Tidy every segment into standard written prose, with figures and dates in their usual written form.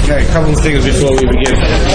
Okay, a couple of things before we begin.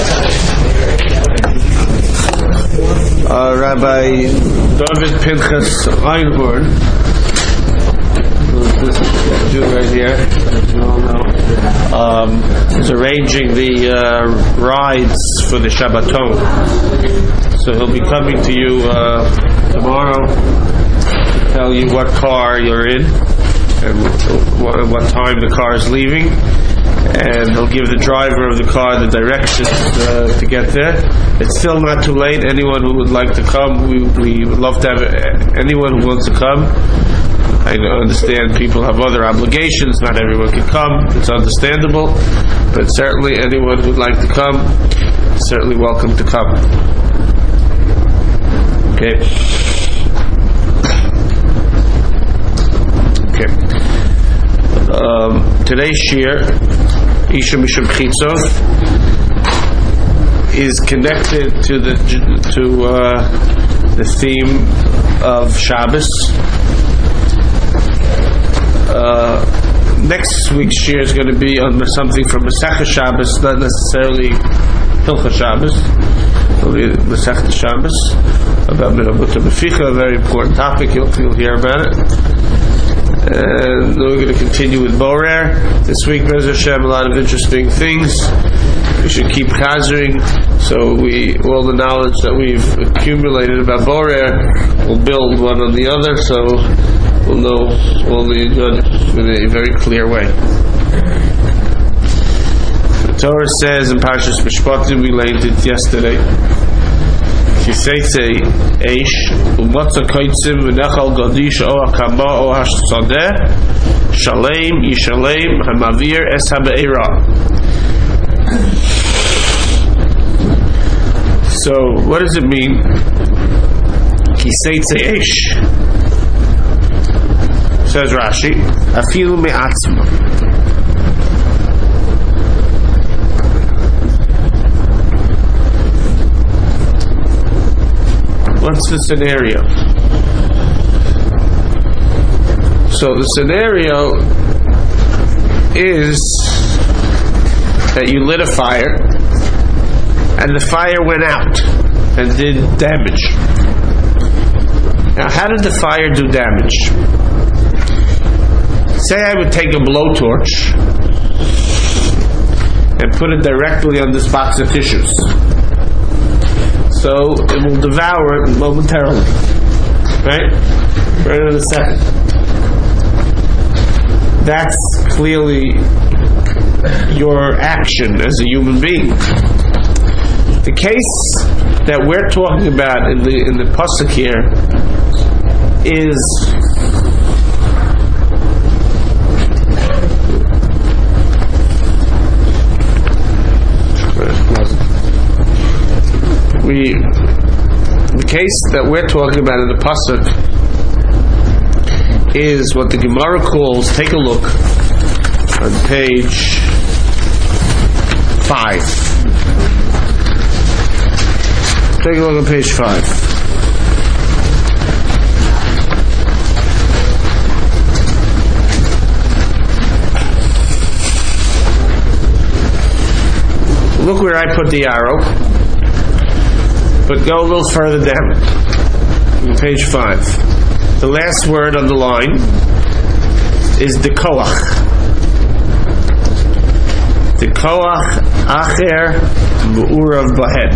Rabbi David Pinchas Einhorn, who's this Jew right here, as you all know, is arranging the rides for the Shabbaton. So he'll be coming to you tomorrow to tell you what car you're in and what time the car is leaving, and he'll give the driver of the car the directions to get there. It's still not too late. Anyone who would like to come, we would love to have anyone who wants to come. I understand people have other obligations, not everyone can come, it's understandable, but certainly anyone who would like to come is certainly welcome to come. Okay. Today's shir, Isha Mishum Chitzov, is connected to the theme of Shabbos. Next week's shir is going to be on something from Masechah Shabbos, not necessarily Hilchah Shabbos. It'll be Masechah Shabbos about Mirabuta Beficha, a very important topic. You'll hear about it. And we're going to continue with Borer. This week, Be'ez Hashem, a lot of interesting things. We should keep chazering, so all the knowledge that we've accumulated about Borer will build one on the other, so we'll know all the Yidden in a very clear way. The Torah says in Parshas Mishpatim, we learned it yesterday, Kiseitze Eish Umotza Koitzim V'nechal Gadish O HaKama O HaSodeh Shalem Yishalem HaMavir Es HaBe'era. So what does it mean? Kiseitze Eish, says Rashi, Afilu Me'atzma. What's the scenario? So the scenario is that you lit a fire and the fire went out and did damage. Now, how did the fire do damage? Say I would take a blowtorch and put it directly on this box of tissues. So it will devour it momentarily. Right in a second. That's clearly your action as a human being. The case that we're talking about in the pasuk here is the case that we're talking about in the pasuk is what the Gemara calls, take a look on page 5. Take a look on page 5. Look where I put the arrow, but go a little further down. On page 5. The last word on the line is the koach. The koach acher mu'urav bahen.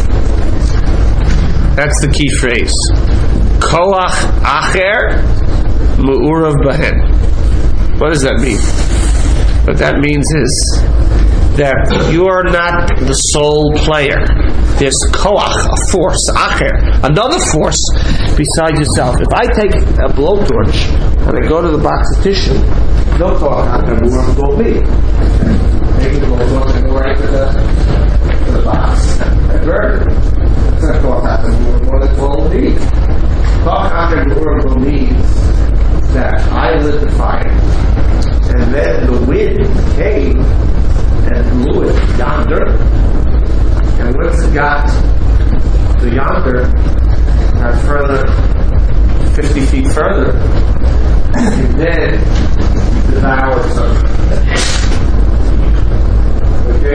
That's the key phrase. Koach acher mu'urav bahen. What does that mean? What that means is that you are not the sole player. There's koach, a force, acher, another force besides yourself. If I take a blowtorch and I go to the box of tissue, no koach acher will be. Take the blowtorch and go right to the box and burn it. It's not koach acher what it will be. Koach acher will means that I lit the fire, and then the wind came and blew it yonder. And once it got to yonder, got further, 50 feet further, and then devoured something. Okay?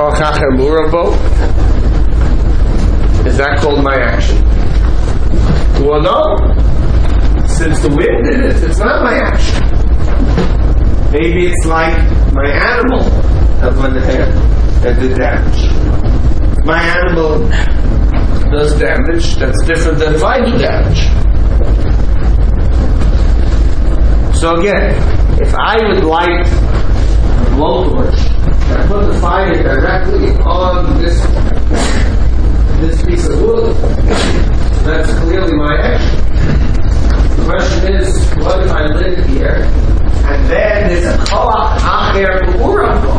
koach acher mu'urav bo, is that called my action? Well, no. Since the wind did it, it's not my action. Maybe it's like my animal that went ahead and did damage. My animal does damage that's different than if I do damage. So again, if I would light a blowtorch and put the fire directly on this piece of wood, that's clearly my action. The question is, what if I lit it here and then there's a koach acher mu'urav bo?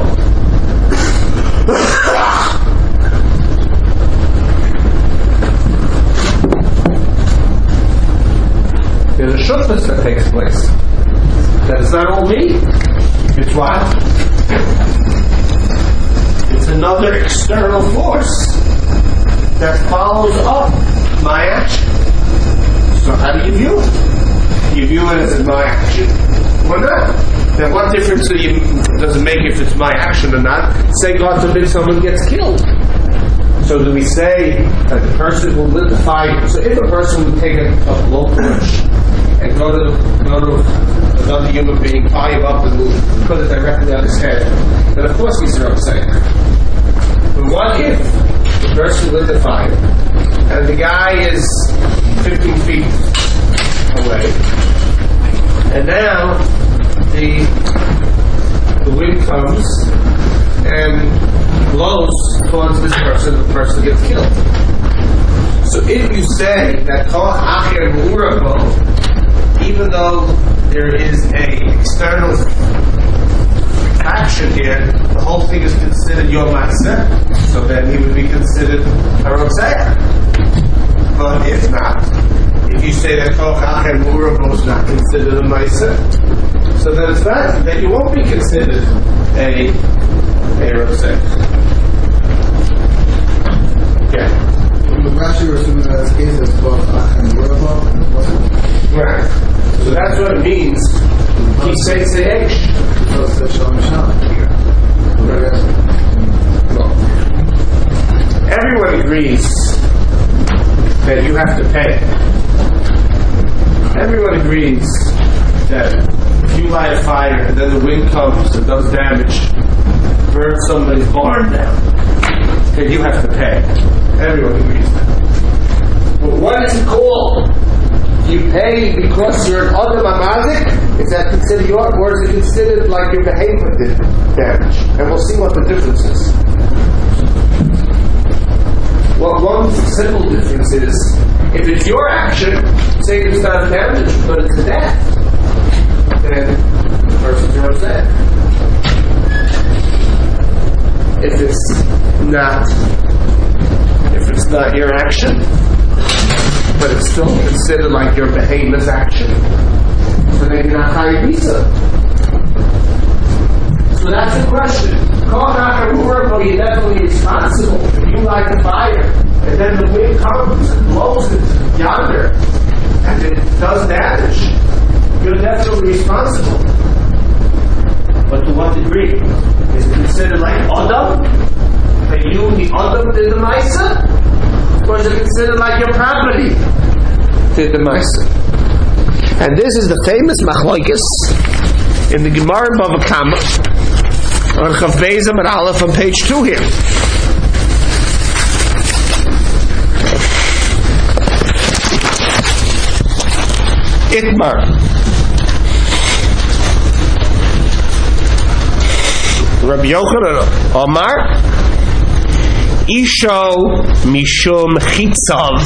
There's a shutness that takes place. That is not all me. It's what? It's another external force that follows up my action. So how do you view it? You view it as my action or not? Then what difference does it make if it's my action or not? Say God forbid someone gets killed. So do we say that the person will lit the fire? So if a person would take a blowtorch and go to another human being, tie him up and put it directly on his head, then of course we start saying. But what if the person lit the fire and the guy is 15 feet away, and now the wind comes and blows towards this person, the person gets killed. So if you say that koach acher mu'urav bo, even though there is a external action here, the whole thing is considered your maaseh, so then he would be considered a rotzeh. But if not, if you say that koach acher mu'urav bo is not considered a maaseh, so then it's not, then you won't be considered a rotzeh. Yeah. Rashi was assuming that this case is koach acher mu'urav bo. Right. So that's what it means. He says Eish. Everyone agrees that you have to pay. Everyone agrees that if you light a fire and then the wind comes and does damage, burns somebody's barn down, then you have to pay. Everyone agrees that. But what is it called? You pay because you're an Adam Amazik? Is that considered your, or is it considered like your behavior did damage? And we'll see what the difference is. Well, one simple difference is, if it's your action, say it's not damage, but it's a death, then the person's your death. If it's not your action, but it's still considered like your behemoth's action, so then you're not chayav visa. So that's the question. Koach acher mu'urav bo, you're definitely responsible if you light the fire and then the wind comes and blows it yonder and it does damage. You're definitely responsible. But to what degree? Is it considered like Adam? That you, the Adam, did the Maisa? Or is it considered like your property did the Maisa? And this is the famous machlokes in the Gemara in Bava Kama on Chav Beis Amud Aleph on page 2 here. Itmar. Rabbi Yochanan Omar Isho Mishum Chitzav,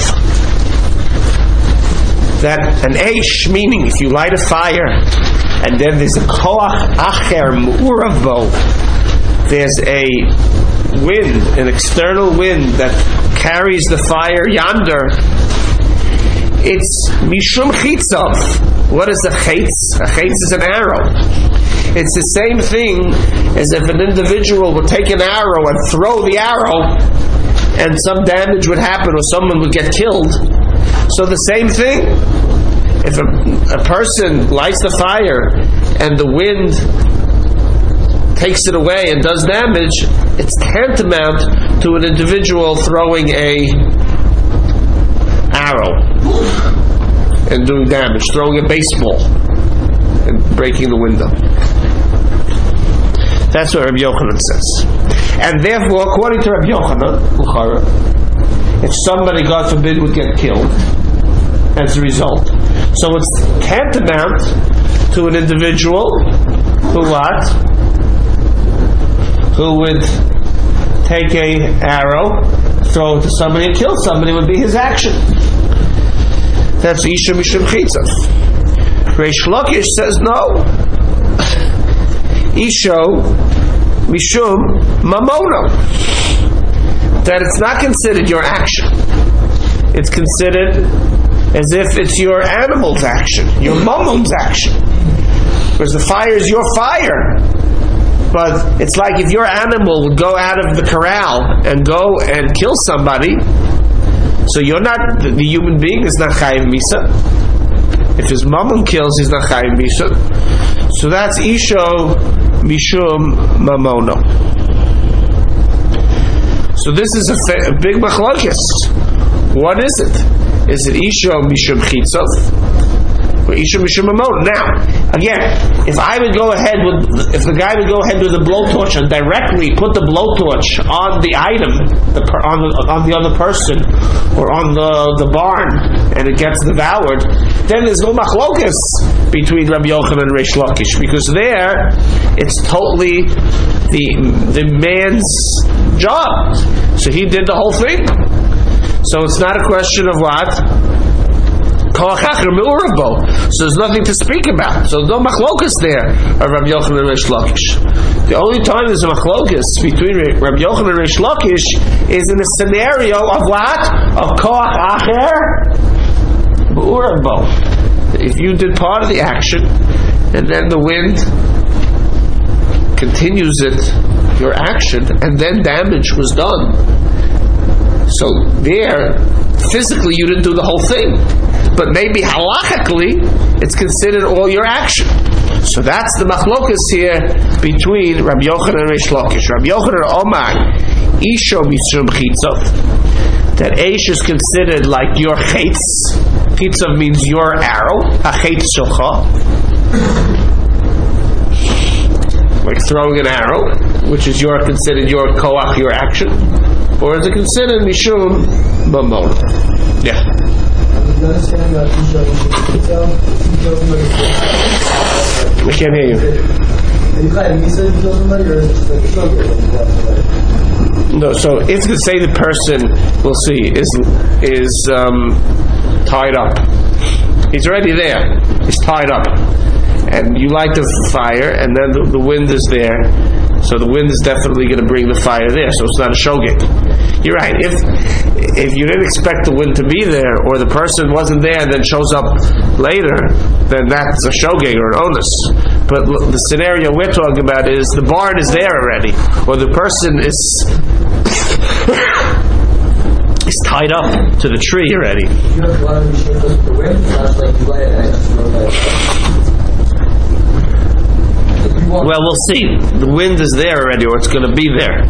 that an Eish, meaning if you light a fire and then there's a koach acher mu'urav bo, there's a wind, an external wind that carries the fire yonder, it's Mishum Chitzav. What is a chitz? A chitz is an arrow. It's the same thing as if an individual would take an arrow and throw the arrow and some damage would happen or someone would get killed. So the same thing. If a person lights the fire and the wind takes it away and does damage, it's tantamount to an individual throwing a arrow and doing damage, throwing a baseball and breaking the window. That's what Rabbi Yochanan says. And therefore, according to Rabbi Yochanan, if somebody, God forbid, would get killed as a result, so it's tantamount to an individual who would take an arrow, throw it to somebody and kill somebody, would be his action. That's Isha Mishum Chitzav. Reish Lakish says no. Isha Mishum Mamono. That it's not considered your action. It's considered as if it's your animal's action, your mammon's action. Because the fire is your fire. But it's like if your animal would go out of the corral and go and kill somebody, so you're not, the human being is not chayiv misa. If his mammon kills, he's not chayiv misa. So that's Isho Mishum Mamono. So this is a big machlokes. What is it? Is it Isho Mishum Chitzav or Isho Mishum Mamono? Now, again, if the guy would go ahead with the blowtorch and directly put the blowtorch on the item, on the other person, or on the barn, and it gets devoured, then there's no machlokes between Rabbi Yochanan and Reish Lakish, because there it's totally the man's job. So he did the whole thing. So it's not a question of what? So there's nothing to speak about. So no machlokas there of Rabbi Yochanan and Reish Lakish. The only time there's a machlokas between Rabbi Yochanan and Reish Lakish is in a scenario of what? Of koach acher b'urabo. If you did part of the action and then the wind continues your action, and then damage was done. So there, physically you didn't do the whole thing. But maybe halachically, it's considered all your action. So that's the machlokas here between Rabbi Yochanan and Reish Lakish. Rabbi Yochanan Omar, Isho Mishum Chitzav, that Eish is considered like your chetz. Chitzav means your arrow, a chetz shulcha, like throwing an arrow, which is considered your koach, your action, or is it considered Mishum Mamon? Yeah. I can't hear you. No, so if to say the person, we'll see, is tied up. He's already there. He's tied up. And you light the fire, and then the wind is there. So the wind is definitely going to bring the fire there. So it's not a shogeg. You're right. If you didn't expect the wind to be there, or the person wasn't there and then shows up later, then that's a shogeg or an onus. But the scenario we're talking about is the barn is there already, or the person is tied up to the tree already. Well, we'll see. The wind is there already, or it's going to be there.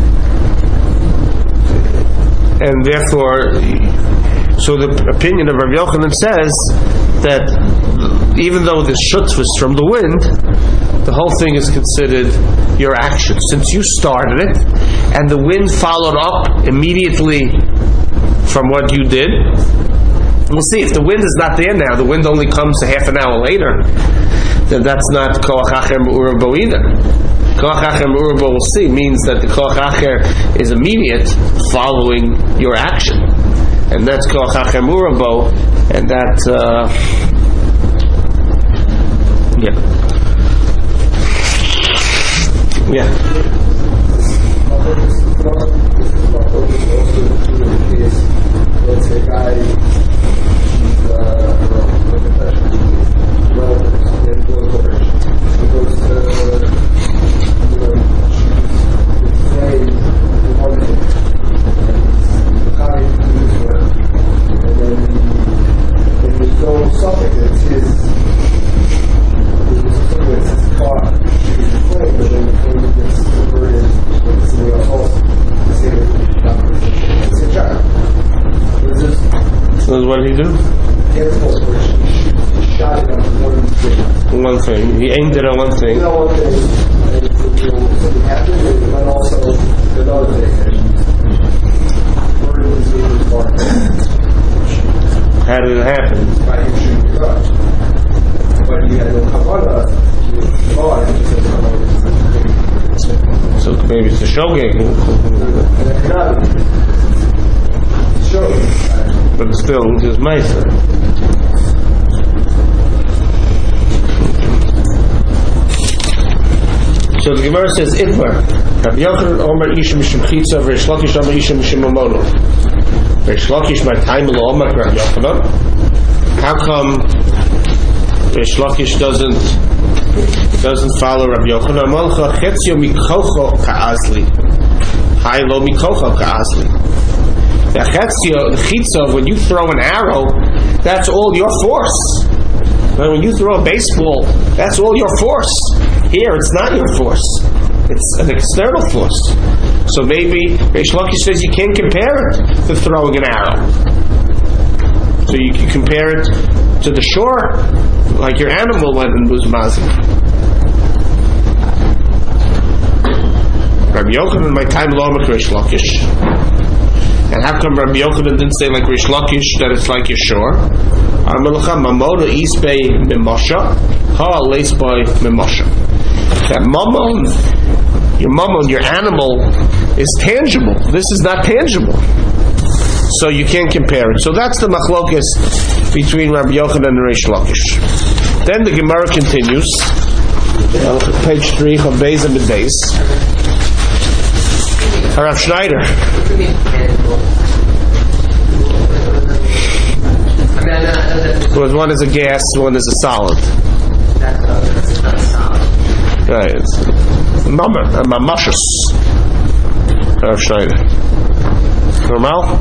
And therefore, so the opinion of Rabbi Yochanan says that even though the shutz was from the wind, the whole thing is considered your action. Since you started it, and the wind followed up immediately from what you did, we'll see. If the wind is not there now, the wind only comes a half an hour later, then that's not koach acher me'urabo either. Koach acher me'urabo, we'll see, means that the koach acher is immediate following your action. And that's koach acher me'urabo, and that, Let's say a guy, What did he do? Airport where he shot it on One thing. He aimed it on one thing. one thing, and something happened, and also another thing. Murder was in his car. How did it happen? By him shooting the gun. But he had no kavana to the car, and just said, So maybe it's a show game. and that cannot be. Sure. But still, his meister. So the Gemara says, Itmar. Rabbi Yochanan Omer Isha Mishim Chitza, Reish Lakish Omer Isha Mishim Mamono. Reish Lakish my time lo Omer Rabbi Yochanan. How come Reish Lakish doesn't follow Rabbi Yochanan? Amalcha Chetzio Mikocho Ka'azli. Hai lo Mikocho Ka'azli. The Chitza, when you throw an arrow, that's all your force. When you throw a baseball, that's all your force. Here, it's not your force. It's an external force. So maybe Reish Lakish says you can't compare it to throwing an arrow. So you can compare it to the shore, like your animal went and was mazik. Rabbi Yochanan, my time lo with Reish Lakish. And how come Rabbi Yochanan didn't say like Reish Lakish that it's like your shore? That mammon, your animal, is tangible. This is not tangible. So you can't compare it. So that's the machlokes between Rabbi Yochanan and Reish Lakish. Then the Gemara continues. Page 3, Chav and Beis. Harav Schneider. Because one is a gas, one is a solid. That's not solid. Right, it's mamashus. Harav Schneider. Normal?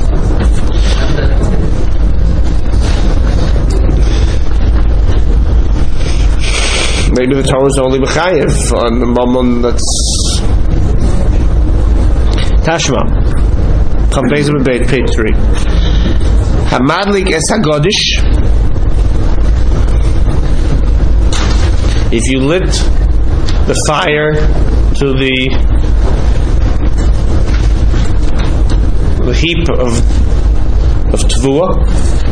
Maybe the Torah is only b'chayev on the mammon that's Tashma. Chav Beit, page 3. Hamadlik es hagodish. If you lit the fire to the heap of Tvua,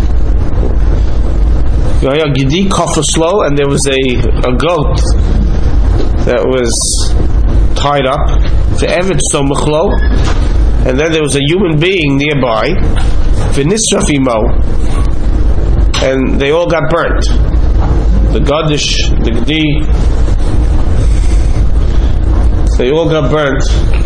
Gidi Kofoslo, and there was a goat that was tied up to Eved Somachlo, and then there was a human being nearby, V'nisrafimo, and they all got burnt. The Gadish, the Gdi, they all got burnt.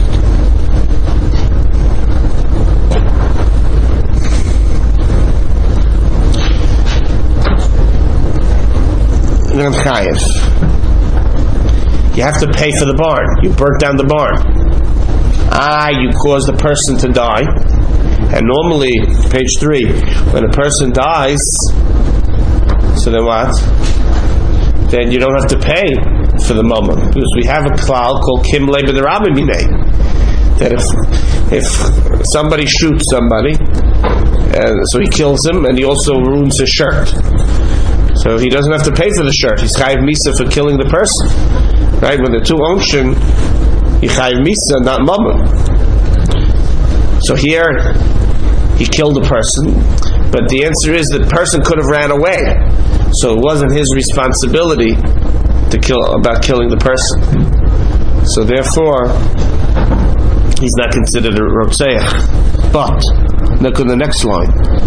Then Chayev. You have to pay for the barn. You burnt down the barn. You caused the person to die. And normally, page 3, when a person dies, so then what? Then you don't have to pay for the mammon, because we have a klal called Kim Lebe the Rabbi Minei, that if somebody shoots somebody, and so he kills him, and he also ruins his shirt, so he doesn't have to pay for the shirt. He's chayiv misa for killing the person, right? When the two ocean, he chayiv misa, not mammon. So here he killed a person, but the answer is the person could have ran away, so it wasn't his responsibility to about killing the person. So therefore, he's not considered a rotzeach. But look at the next line.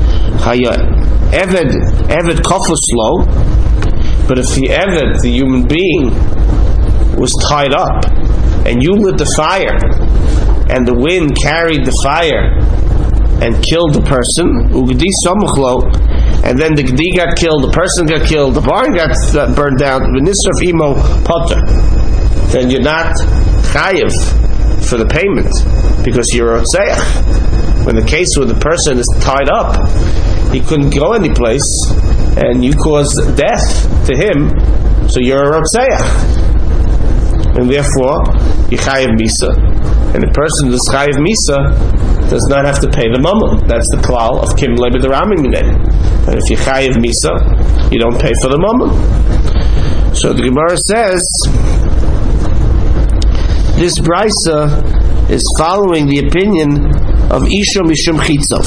Eved kofoslo. But if the Eved, the human being, was tied up, and you lit the fire, and the wind carried the fire and killed the person, ugdi samachlo, and then the gdi got killed, the person got killed, the barn got burned down, v'nisraf imo potter, then you're not chayiv for the payment, because you're a rotzeach. When the case where the person is tied up, he couldn't go any place, and you caused death to him, so you're a rotzeach. and therefore you chayiv misa. And the person who's chayiv misa does not have to pay the mamon. That's the klal of kimlei b'deramin minei. And if you chayiv misa, you don't pay for the mamon. So the Gemara says this brisa is following the opinion of Isha Mishum Chitzov,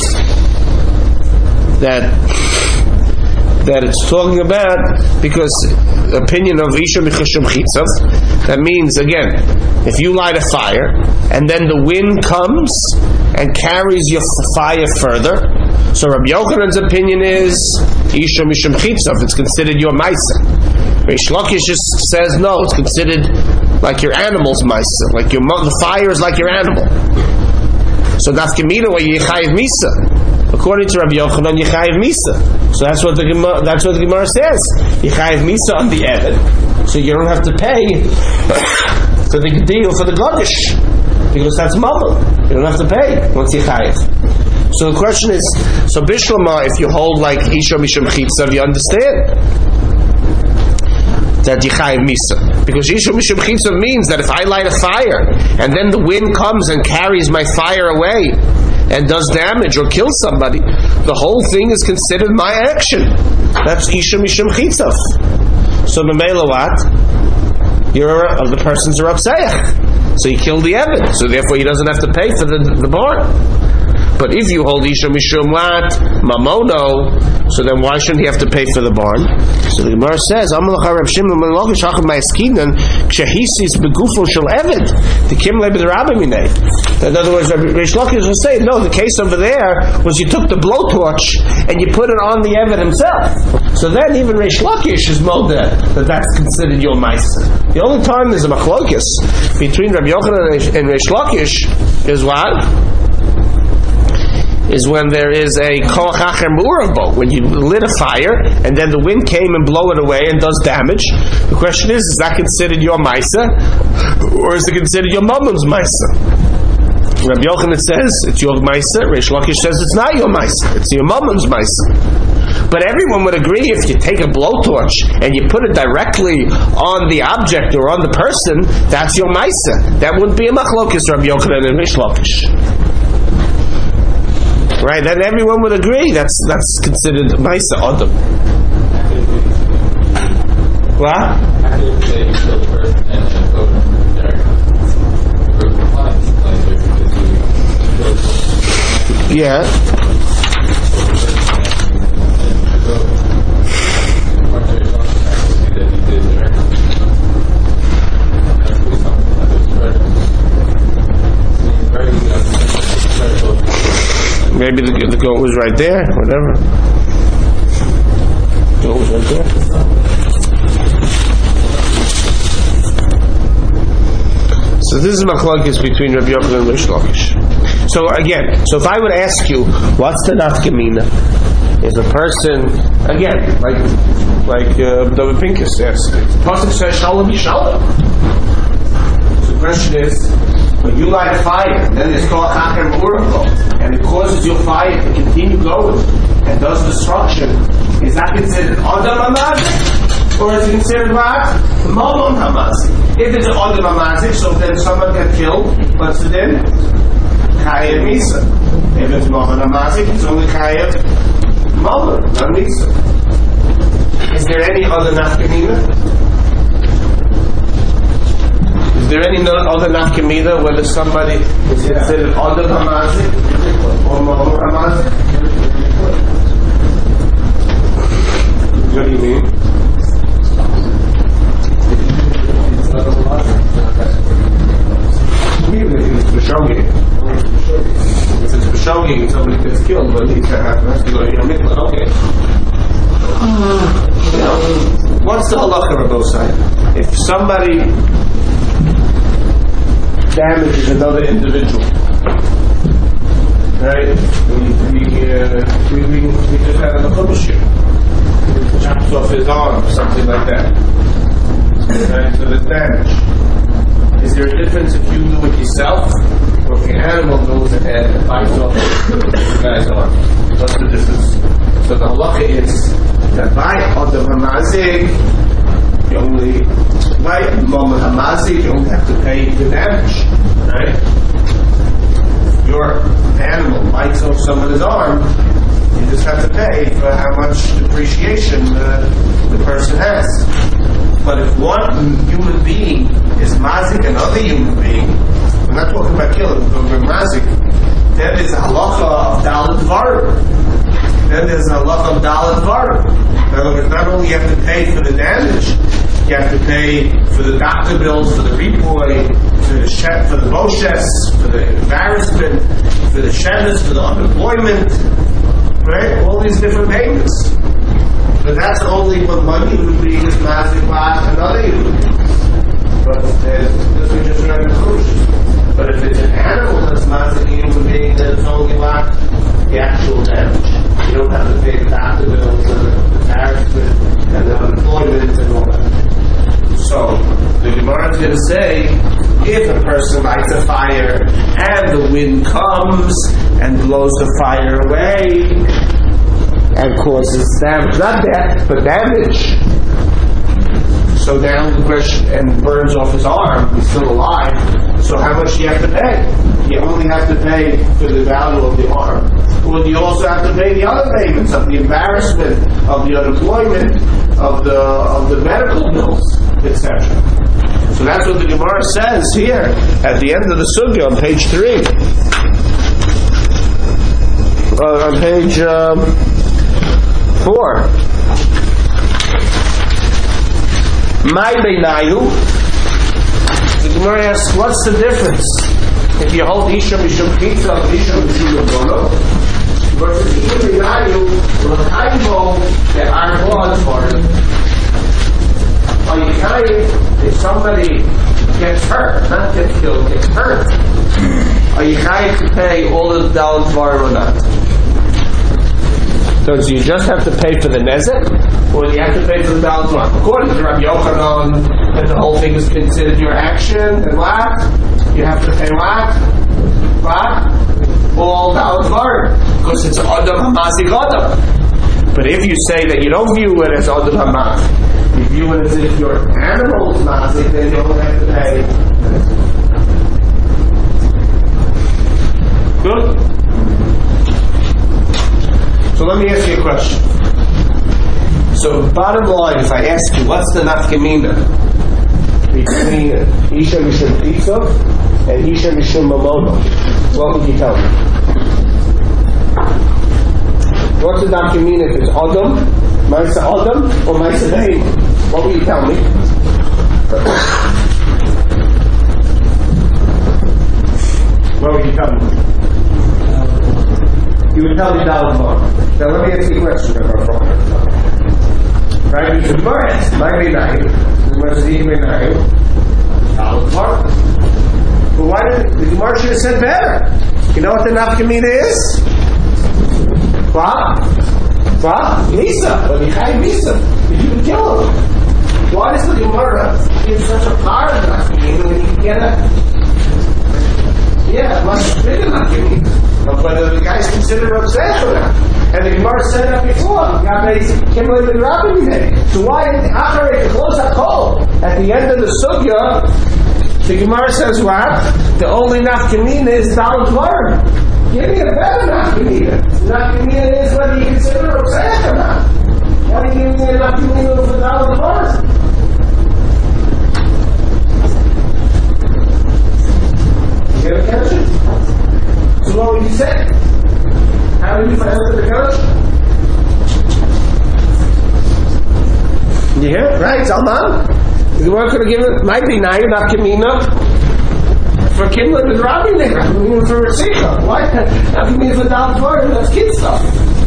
that it's talking about, because opinion of Isha Mishum Chitzov, that means, again, if you light a fire and then the wind comes and carries your fire further, so Rabbi Yochanan's opinion is Isha Mishum Chitzov, it's considered your Maisa. Reish Lakish just says no, it's considered like your animal's Maisa, like the fire is like your animal. So nafkamina where you chayiv misa. According to Rabbi Yochanan, you chayiv misa. So that's what the Gemara says. You chayiv misa on the Eved, so you don't have to pay for the deal for the Godish, because that's mamon. You don't have to pay once you chayiv. So the question is, so Bishlama, if you hold like Isha Mishum Chitzav, you understand that you chayiv misa, because Isha Mishum Chitzav means that if I light a fire and then the wind comes and carries my fire away and does damage or kills somebody, the whole thing is considered my action. That's Isha Mishum Chitzav. So Mamela what? The person's a Rabseach, so you kill the Eved, so therefore he doesn't have to pay for the barn. But if you hold Isha Mishum Lat, Mamono, so then why shouldn't he have to pay for the barn? So the Gemara says, in other words, Reish Lakish will say, no, the case over there was you took the blowtorch and you put it on the Eved himself. So then even Reish Lakish is molder that that's considered your Maisa. The only time there's a machlokes between Rabbi Yochanan and Reish Lakish is what? Is when there is a koach acher mu'urav boat, when you lit a fire and then the wind came and blow it away and does damage. The question is that considered your maisa, or is it considered your mamon's maisa? Rabbi Yochanan says it's your maisa. Reish Lakish says it's not your maisa, it's your mamon's maisa. But everyone would agree if you take a blowtorch and you put it directly on the object or on the person, that's your maisa. That wouldn't be a machlokes Rabbi Yochanan and Reish Lakish. Right, then everyone would agree that's considered Maisa Adam. What? Yeah. Maybe the goat was right there, whatever. The goat was right there. So this is machlokes between Rabbi Yochanan and Reish Lakish. So again, if I would ask you, what's the nafkamina? If a person, again, like David Pincus asked, the pasuk says shalom yishalom. So the question is, when you light a fire, then it's called acher mu'urav, and it causes your fire to continue going and does destruction. Is that considered Adam Hamazik? Or is it considered what? Mamon Hamazik. If it's Adam Hamazik, so then someone got killed, what's the din? Chayev Misa. If it's Mamon Hamazik, it's only Chayev Mamon, not Misa. Is there any other nafkamina? Is there any other nafkamina whether somebody is considered Adam Hamazik or Mamon Hamazik? What do you mean? Even if it's b'shogeg. If it's b'shogeg, somebody gets killed, but he has to go to your mikvah. Okay. What's the halacha on both sides? If somebody damages another individual, right? We just had a chumash here. Chops off his arm, something like that. Right? So there's damage. Is there a difference if you do it yourself, or if your animal goes ahead and bites off the guy's arm? What's the difference? So the halacha is that by Adam Hamazik, You only, right? Moment Hamazi, you only have to pay the damage, right? Your animal bites off someone's arm, you just have to pay for how much depreciation the person has. But if one human being is mazik another human being, we're not talking about killing, we're talking about mazik, then there's a halacha of Dalet Dvarim. Then there's a halacha of Dalet Dvarim. In other words, not only you have to pay for the damage, you have to pay for the doctor bills, for the repoi, for the boshes, for the embarrassment, for the shevis, for the unemployment, right? All these different payments. But that's only when one human being is mazik another human being. But this we just read in the But if it's an animal that's mazik a human being, then it's only like the actual damage. You don't have to pay the doctor bills and the embarrassment and the unemployment and all that. So, the Gemara is going to say, if a person lights a fire and the wind comes and blows the fire away and causes damage, not death, but damage. So now the question, and burns off his arm, he's still alive, so how much do you have to pay? You only have to pay for the value of the arm. Well, you also have to pay the other payments of the embarrassment, of the unemployment, of the medical bills, etc. So that's what the Gemara says here at the end of the Sugya on page 3. On page 4. My Beinayu. The Gemara asks, what's the difference if you hold Isha Mishum Pizza or Isha Mishum Bono versus Isha Beinayu L'chayvo that are blood for it? Are you chayiv if somebody gets hurt, not gets killed, gets hurt? Are you chayiv to pay all the Dalet Dvarim or not? So do you just have to pay for the nezek, or do you have to pay for the Dalet Dvarim? According to Rabbi Yochanan, that the whole thing is considered your action, and what? You have to pay what? What? All Dalet Dvarim, because it's Adam HaMazik Adam. But if you say that you don't view it as Adam HaMazik, you view it as if your animal is mazik, then you don't have to pay. Good? So let me ask you a question. So bottom line, if I ask you, what's the nafkamina between Isha Mishum Pizza and Isha Mishum Mamono? What would you tell me? What's the nafkamina if it's Adam? Maisa Adam or Maisa Bein? What will you tell me? What will you tell me? You would tell me Dalet Dvarim. Now let me ask you a question about Frog. Right? You can burn my Beinayu, what's the Beinayu? Dalet Dvarim. But why did the Gemara should have said better? You know what the nafkamina is? What? What? Misa. But you can't Misa. You can kill him. Why does the Gemara give such a power of nafkamina when you can get a... Yeah, much bigger nafkamina. But whether the guy's considered obsessed or not. And the Gemara said that before. So why after the close that call at the end of the Sugya, the Gemara says what? The only nafkamina is Dalet Dvarim. Give me a better nafkamina. Nafkamina is whether you consider obsessed or not. Why do you give me a nafkamina for Dalet Dvarim? You get attention? So what would you say? How do you find out the Kaddish? You hear it? Right, Salman? The Gemara could have given, might be now, not Kamina, for Kimla and Rabbi there, Kamina for Rasicha. Why? Not Kamina for Dalet Dvarim, that's kid stuff.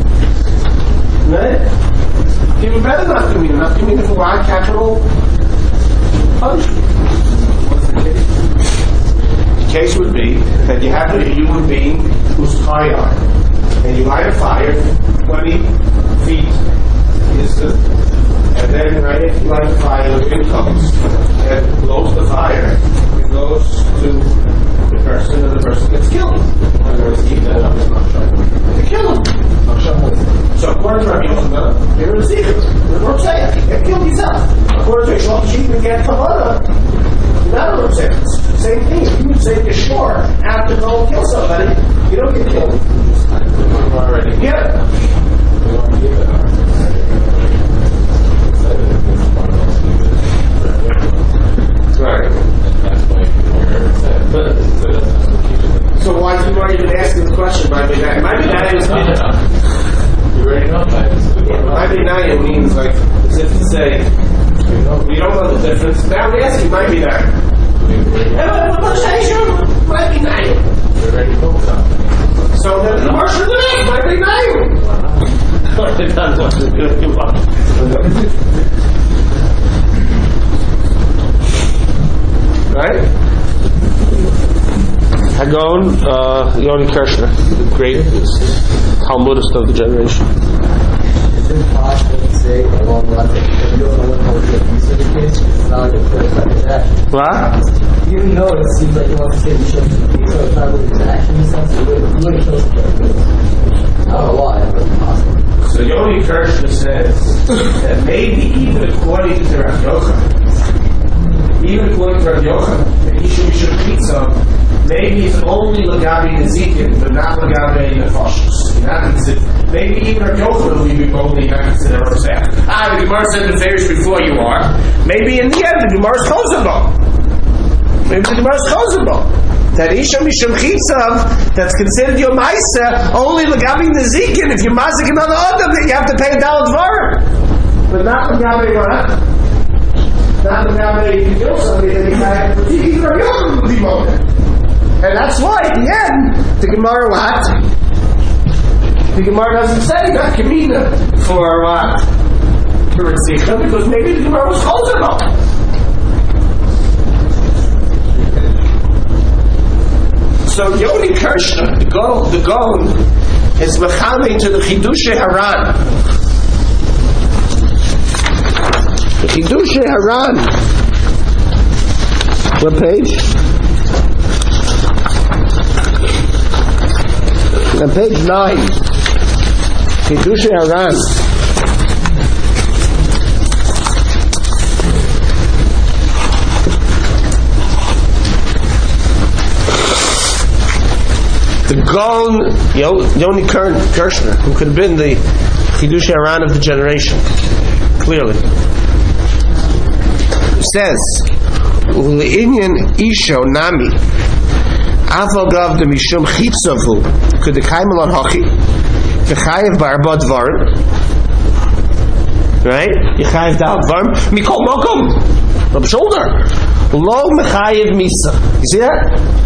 Right? Even better not Kamina for what? Capital punishment. What's the case? The case would be that you have a human being who's high on, and you light a fire 20 feet distant, and then right after you light the fire, the wind comes and blows the fire. It goes to the person, and the person gets killed. In other words, keep that up as much to kill him. So according to Rabbi Yochanan, you're a secret. You're saying you can't kill yourself. According to Yeshua say you're sure after go and kill somebody, you don't get killed. Yeah. Right. So why do you not even ask the question? Maybe now it means like as if to say we don't know the difference. Now we ask you maybe now. So then the marshal is maybe now. Right? Hagon Yoni Kirshner, the great Talmudist of the generation. Is it possible to say along the line that you don't know what the piece of the case is not like a first time his action? What? Even though it seems like he wants to say the shit, so it's not really his action in a sense, he wouldn't kill somebody. I don't know why, but it's possible. So Yoni Kirshner says that maybe even according to Rav Yochanan, that he should eat some. Maybe it's only Lagabi Nezikin, but not Lagabi Nefashos. Maybe even Rav Yochanan will be only not considered Rosach. The Gemara said the fairs before you are. Maybe in the end the Gemara is Chosabah. Maybe the Gemara is Chosabah. That Isha Mishum Chitzav, that's considered your Maisa, only Lagabi Nezikin. If you're Mazik another Adam, then you have to pay $1 dvar. But not Lagabi what? Not Lagabi if you kill somebody, then you have to even Rav Yochanan will be molded. And that's why, at the end, the Gemara what? The Gemara doesn't say that Kamina for what? For Ritzicha, because maybe the Gemara was Chosabah. So Yoni Kirshner, the Gaon, is Mechame to the Chidushe Haran. The Chidushe Haran. What page? On page 9, Chidushe Haran. The Gaon Yoni Kirshner, who could have been the Chidushe Haran of the generation, clearly, says, "U'le'inyan isho nami." Avagav de mishum chitzavu could the kaimelon hochi v'chayev ba'arba dvarim, right? Yechayev dal dvarim mikol mokum from shoulder lo mechayev misa. You see that?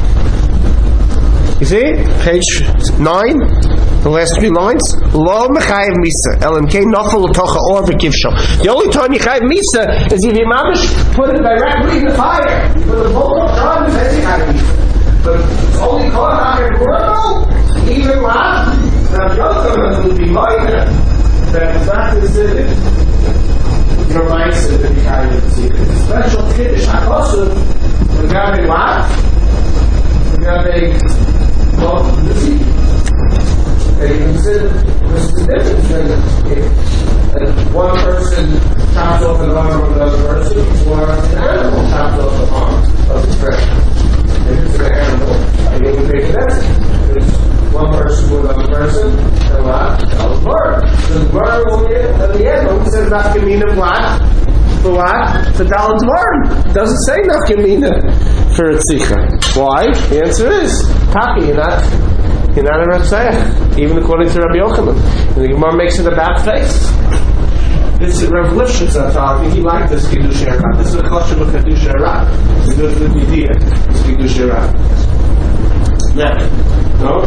You see page 9, the last 3 lines. Lo mechayev misa LMK nafal l'tocha or v'kivsho. The only time you chayev misa is if you mamish put it directly in the fire. You put the bowl of time and then you chayev misa. But it's only caught out in the world, even what? Now, Yochanan would be minor. That it's not considered your rights in the kind of secret. Special Kiddush HaKosu, regarding what? Regarding the secret. And you consider this is the difference if one person chops off an arm of another person, or an animal chops off the arm of its friend. If it's an animal, you can make that. There's one person with another person, and what? Tell the bird. So the bird will get at the end. It says nafkamina what? For what? For Daled Dvarim. It doesn't say nafkamina for Ritzicha. Why? The answer is Taki. You're not a Ratzayach, even according to Rabbi Yochanan. And the Gemara makes it a bad face. This is Rav Lifshitz talking. He liked this Kiddush Haran. This is a question of Kiddush Haran. It's a good idea. It's Kiddush Haran. Now, no?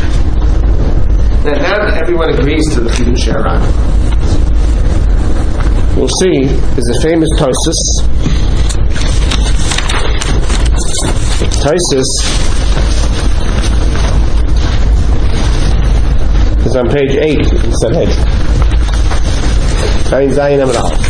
Now everyone agrees to the Kiddush Haran. We'll see. There's a famous Tosus. Tosus is on page 8 in Sanhedrin. Zayin Amud Aleph.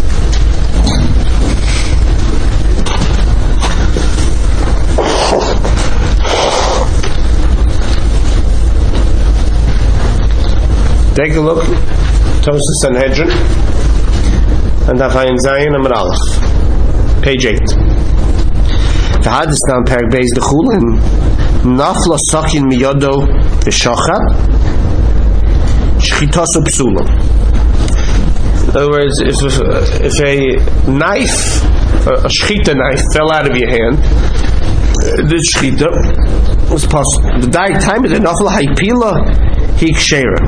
Take a look, Tosus Sanhedrin, and Zayin Amud Aleph, page 8. V'hadistan Perek Beis the Chulin Nafla Sakin Miyodo V'Shachat Shchitaso Psula. In other words, if a knife, a shchita knife, fell out of your hand, the shchita was possible. The time is the Nafla Haipila Hikshera.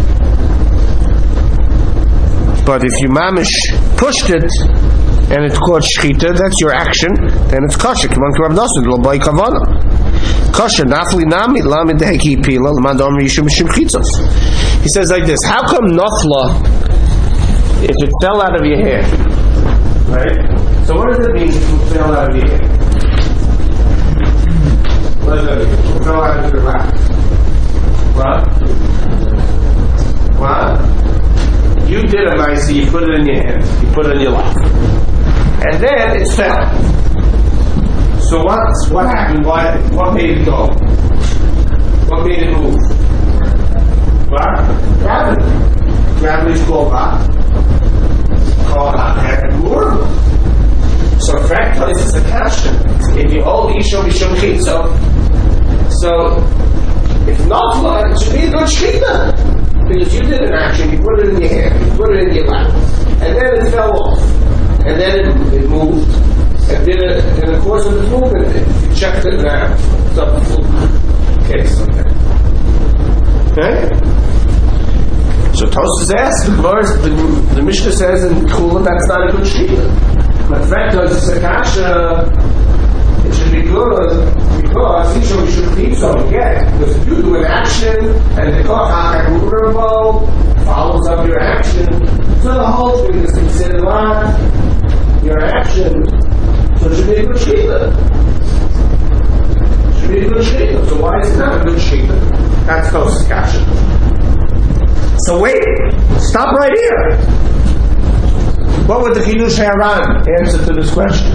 But if you mamish pushed it and it caught shchita, that's your action, then it's kosher. Come on, Rav Nosson, lo by kavana. Kosher, nafli nami, lamid deheki pila, l'mad omri yishum mishum chitzos. He says like this, how come nafla, if it fell out of your hand? Right? So what does it mean if it fell out of your hand? What does it mean? It fell out of your lap. What? You did a nicey, you put it in your hand, you put it in your lap. And then it fell. So what happened? What made it go? What made it move? What? Gravity. Gravity's called what? Called Acher. So fact is a kasha. If you hold Ishom Mishum Chitzo, so if not flood, it should be a good shchita. Because you did an action, you put it in your hand, you put it in your lap, and then it fell off, and then it moved, and in the course of the movement, you checked it down. It's up to full case. Okay? So Tosfos asks, the Mishnah says in Chulin that's not a good shchita. But fact is, it's a kasha. It should be good because we should keep so again. Because if you do an action and the koach follows up your action, so the whole thing is considered what? Your action. So it should be a good shchita. It should be a good shchita. So why is it not a good shchita? That's Tosfos kasha. So wait, stop right here. What would the Chidush Haran answer to this question?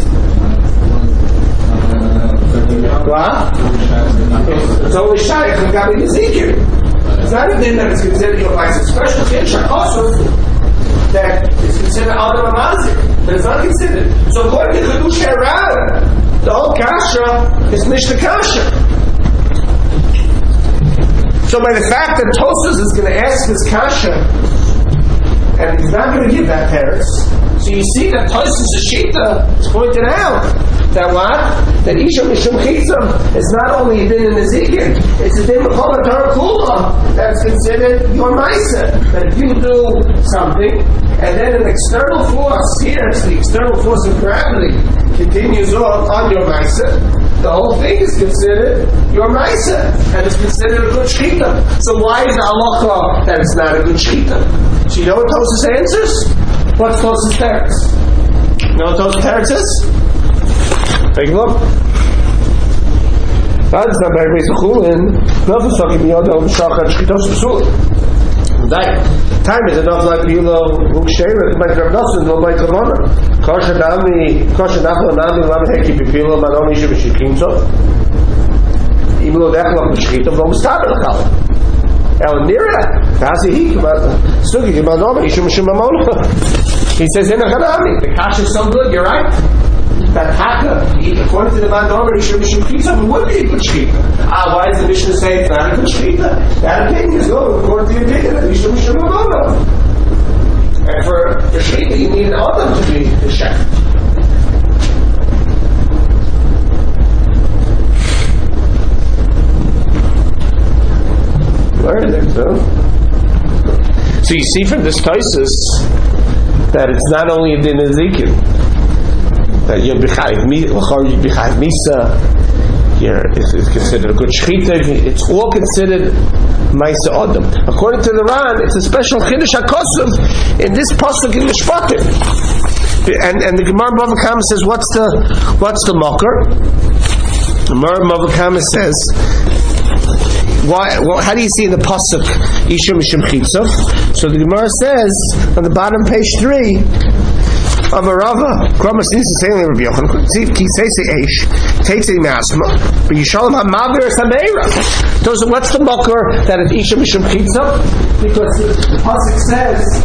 What? It's only Shaykh and Gabi Ezekiel. It's not a thing that is considered your vice. It's special Chidush HaKosov that is considered Adam Amazik, but it's not considered. So according to Chidush Haran, the whole kasha is Mishnah kasha. So by the fact that Tosfos is going to ask this kasha, and he's not going to give that teretz, so you see that Tosfos' shita is pointed out that what? That Ishom Mishum Chitzam is not only a din in Ezekiel, it's a din of Chol HaTorah Kula that's considered your Maisa. That if you do something, and then an external force, here it's the external force of gravity, continues on your Maisa, the whole thing is considered your Maisa, and it's considered a good shchita. So why is the halacha that it's not a good shchita? So you know what Tosfos answers? What's Tosfos' teretz? You know what Tosfos' teretz is? Take a look. That's not very basic chulin. Nothing talking beyond the shachat shchitos psul. That time is enough like Yulo Ukshevet, like Rav Nosson, no by Kavana. Kosher Nami Lam Heki Pipilo, Manoni Shibishikimso. Imlo Dechlach Bishkita, Vom Stabelachal. El Nira, Tasi Hik, Sugi, Manoni Shimashimamona. He says, in a Hanami, the cash is so good, you're right. That Taka, according to the Mandomer, Shimashim would be a good shchita. Why does the Mishnah say it's not a good shchita? That opinion is going according to the opinion of Shimashim. And for shchita, you need an Adam to be the chef. Learn it, so you see from this Tosfos that it's not only a din Ezekiel. That you're b'chayiv misa, it's considered a good shchita. It's all considered ma'isa adam. According to the Ran, it's a special Chidush HaKosov in this pasuk in Mishpatim. And the Gemara Bava Kama says, what's the mocker? The Gemara Bava Kama says, how do you see in the pasuk Ishom Mishum Chitzov? So the Gemara says on the bottom page 3. Amarava, Kramas needs to say only Rabbi Yochanan. See, he says Eish, takes a masma, but Yishalom HaMavir Sameira. What's the mocker that it's Ishom Mishum Chitzov? Because the pasuk says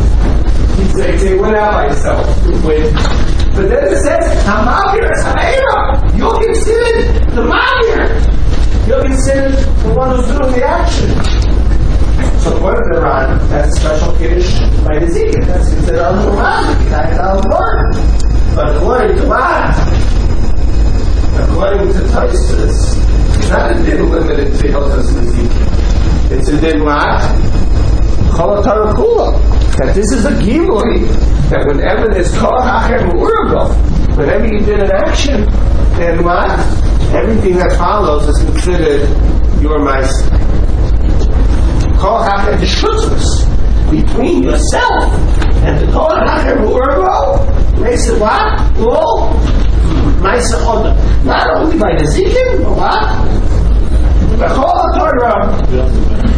he went out by himself. But then it says HaMavir Sameira. you're considered the Ma'ir. You're considered the one who's doing the action. So according to the Ran, that's a special Kiddush by the Zikr. That's considered on the Ran. That's our word. But according to what? According to Tosfos, it's not a din limited to Hilchos Zikr. It's a din what? Chol HaTorah Kula. That this is a gimli. That whenever there's Koach Acher Mu'urbo, whenever you did an action, then what? Everything that follows is considered your Ma'aseh. Koach Acher D'Shkutzvus, between yourself and the Koach Acher Mu'urbo, makes it what? All Ma'aseh Odom. Not only by the Zikin, but what? The Chol HaTorah.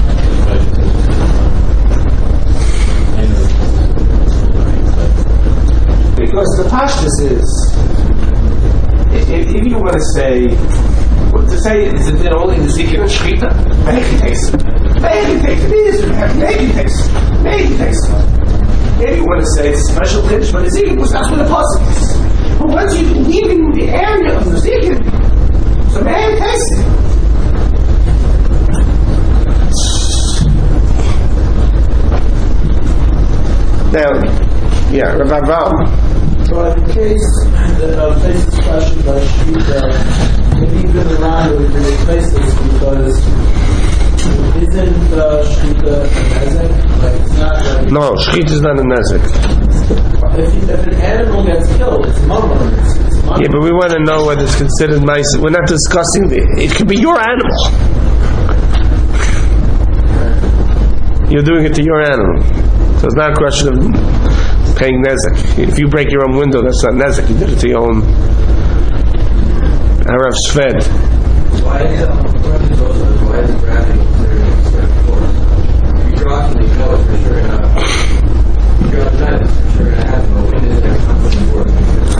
Because the pashtus is, if you want to say is it then only the Zikr and Shechita? Maybe takes it. Maybe takes it. Maybe takes it. Maybe takes it. Maybe you want to say it's a special Kiddush, but the Zikr, because that's where the pasuk is. But once you're leaving the area of the Zikr, so maybe takes it. Now, yeah, Rav Avraham. So in case face this question by Shvita, maybe even the Ran would replace this because isn't Shvita a nezek? Like it's not like No, Shechita is not a nezek. If an animal gets killed, it's murmur. Yeah, but we want to know whether it's considered mice. We're not discussing it could be your animal. You're doing it to your animal. So it's not a question of paying nezek. If you break your own window, that's not nezek. You did it to your own Harav Sved. Why is the gravity considered a special force? If you're often you know it for sure enough. If you're outside, it's for sure going to happen. But when is there something force?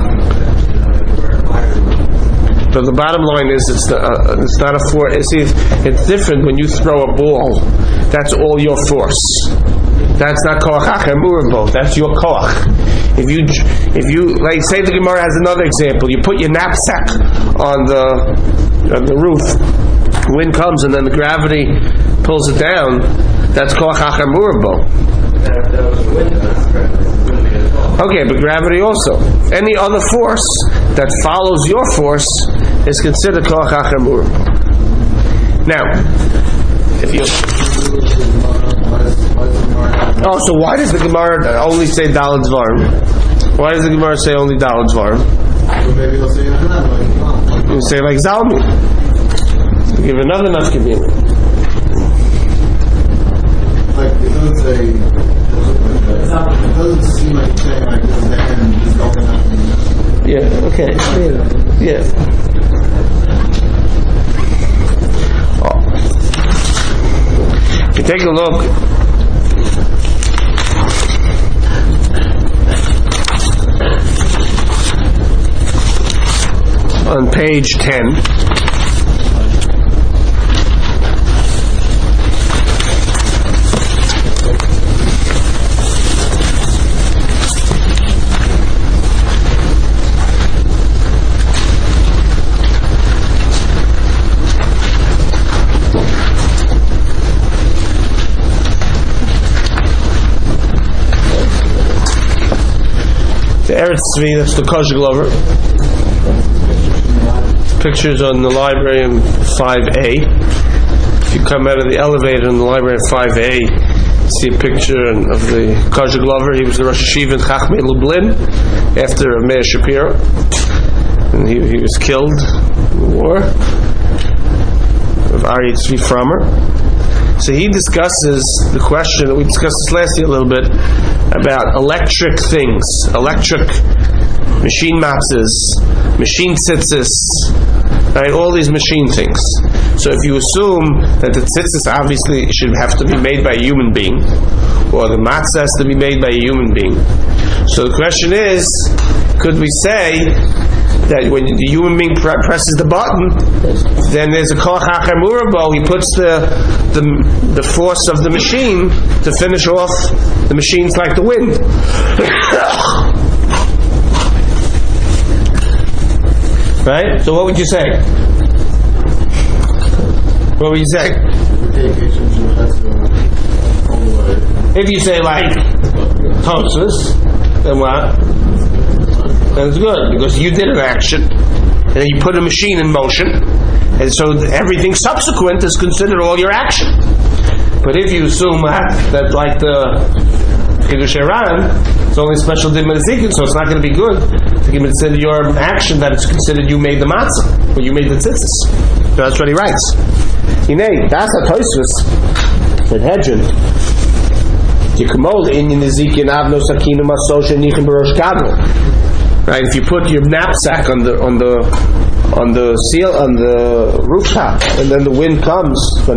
But the bottom line is, it's not a force. It's different when you throw a ball. That's all your force. That's not koach acher mu'urbo. That's your koach. If you like, say the Gemara has another example. You put your knapsack on the roof. The wind comes and then the gravity pulls it down. That's koach acher mu'urbo. Okay, but gravity also. Any other force that follows your force is considered koach acher mu'urbo. Now, if you so why does the Gemara only say Daled Dvarim? Why does the Gemara say only Daled Dvarim? Maybe they'll say another. You say like Zalmi. Give another nafkamina. Like it doesn't say. It doesn't seem like it's saying like this is the end. Just going up. Yeah. Okay. Yeah. If you take a look. On page 10, the Eretz Tzvi, that's the Kosher Glover. Pictures on the library in 5A. If you come out of the elevator in the library in 5A, see a picture of the Kosher Glover. He was the Rosh Hashiva in Chachmei Lublin after Meir Shapiro, and he was killed in the war of Aryeh Tzvi Frommer. So he discusses the question that we discussed this last year a little bit about electric things, electric machine matzahs, machine tzitzis, right? All these machine things. So if you assume that the tzitzis obviously should have to be made by a human being, or the matzah has to be made by a human being. So the question is, could we say that when the human being presses the button, then there's a koach acher mu'urbo, he puts the force of the machine to finish off the machines like the wind. Right? So what would you say? What would you say? If you say like Tosfos, then what? Then it's good, because you did an action, and then you put a machine in motion, and so everything subsequent is considered all your action. But if you assume that like the Kiddush Iran, it's only special din mezikin, so it's not going to be good to consider your action that it's considered you made the matzah, or you made the tzitzis. So that's what he writes. Hinei, that's a Tosfos, that Hedron. Right, if you put your knapsack on the seal on the rooftop, and then the wind comes,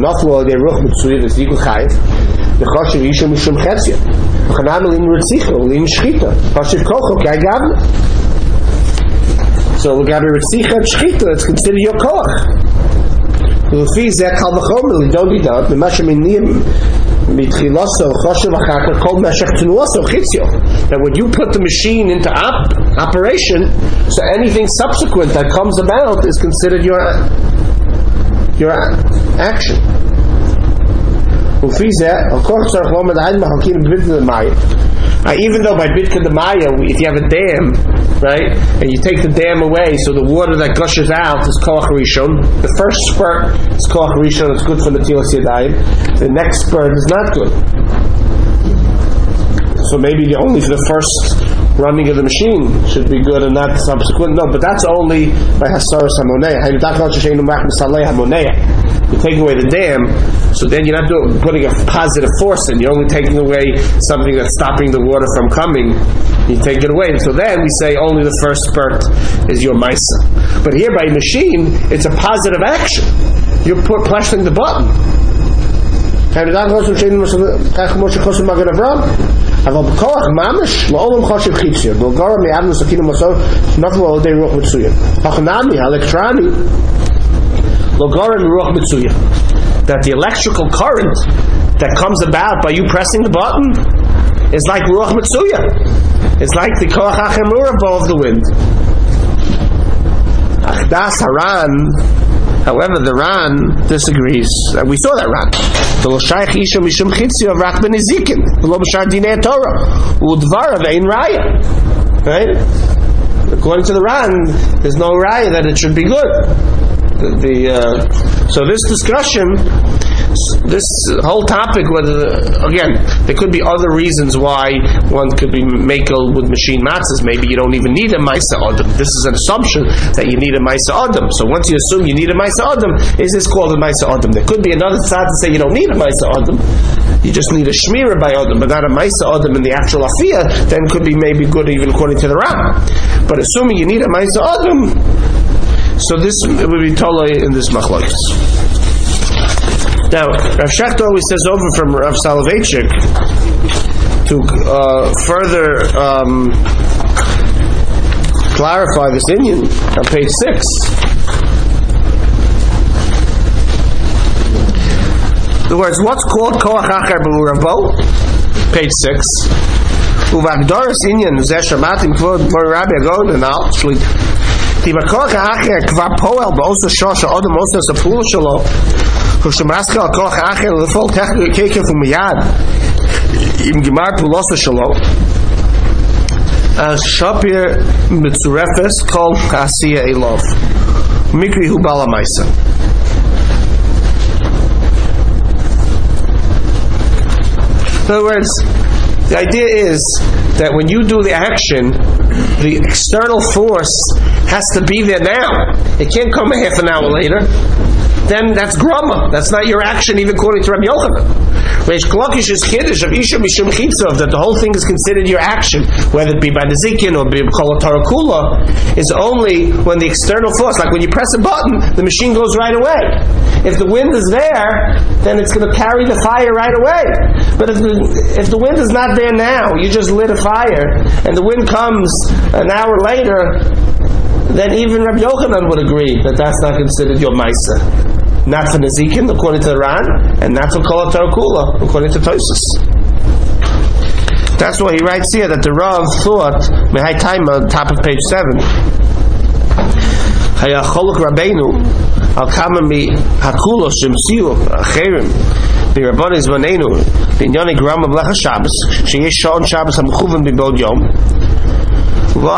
so it's considered your koach. That when you put the machine into operation, so anything subsequent that comes about is considered your action. Even though by Bidka the Maya, if you have a dam, right, and you take the dam away, so the water that gushes out is Koach Rishon. The first spurt is Koach Rishon, it's good for Netilas Yadayim. The next spurt is not good. So maybe only for the first running of the machine should be good and not subsequent. No, but that's only by Hasaras HaMoneah. You take away the dam, so then you're not putting a positive force in. You're only taking away something that's stopping the water from coming. You take it away. So then we say only the first spurt is your maisa. But here by machine, it's a positive action. You're pressing the button. אבל בכוח ממש לעולם חושב חיציה גורם מאדנו סכינו מסור נפלו על ידי רוח מצויה החנמי האלקטרוני לא גורם מרוח מצויה that the electrical current that comes about by you pressing the button is like ruach mitzuya. It's like the koach hachemur above the wind. Das Haran. However, the Ran disagrees. We saw that Ran. The L'shayich Isha Mishum Chitzio of Rak Ben Ezikin. The Lo B'shar Dinei Torah. U'dvara Ve'in Raya. Right? According to the Ran, there's no Raya that it should be good. So this discussion, this whole topic, whether again, there could be other reasons why one could be makel with machine matzahs. Maybe you don't even need a Maisa Adam. This is an assumption that you need a Maisa Adam. So once you assume you need a Maisa Adam, is this called a Maisa Adam? There could be another side to say you don't need a Maisa Adam. You just need a Shmira by Adam, but not a Maisa Adam in the actual Afiyah. Then could be maybe good even according to the Ram. But assuming you need a Maisa Adam, so this will be totally in this machlokes. Now, Rav Shechter always says over from Rav Soloveitchik to further clarify this inyan on page 6. The words, what's called koach acher b'uravo? Page 6. Uvagdoris inyan zeh shamatim kvod Rabbi Agon and al shlit. The koach acher kvar poel b'oso shosha odom oso sapul shalo. Kushamraska al koach acher lefol keke from miyad im gemar puloso shalo. Shapir mitzurefes kol asiya elov. Mikri hu bala maisa. In other words, the idea is that when you do the action, the external force has to be there now. It can't come a half an hour later. Then that's grama. That's not your action, even according to Rabbi Yochanan. Reish Klokish is Kiddush of Isha Mishum Chitzov, that the whole thing is considered your action, whether it be by the Zikin or be Kol Torah Kula, is only when the external force, like when you press a button, the machine goes right away. If the wind is there, then it's going to carry the fire right away. But if the wind is not there now, you just lit a fire, and the wind comes an hour later, then even Rabbi Yochanan would agree that that's not considered your Maisa. Not for Nezikin, according to the Ran, and not for Kol Torah Kula, according to Tosfos. That's why he writes here that the Rav thought, Mehai Taima, top of page 7, Haya Cholok Rabbeinu al kama mi hakulos shemsiu acherim b'Rabbanis Banenu b'Inyani Grama B'Lecha Shabbos sheyesh Sha'on Shabbos hamchuven b'Bod Yom. So the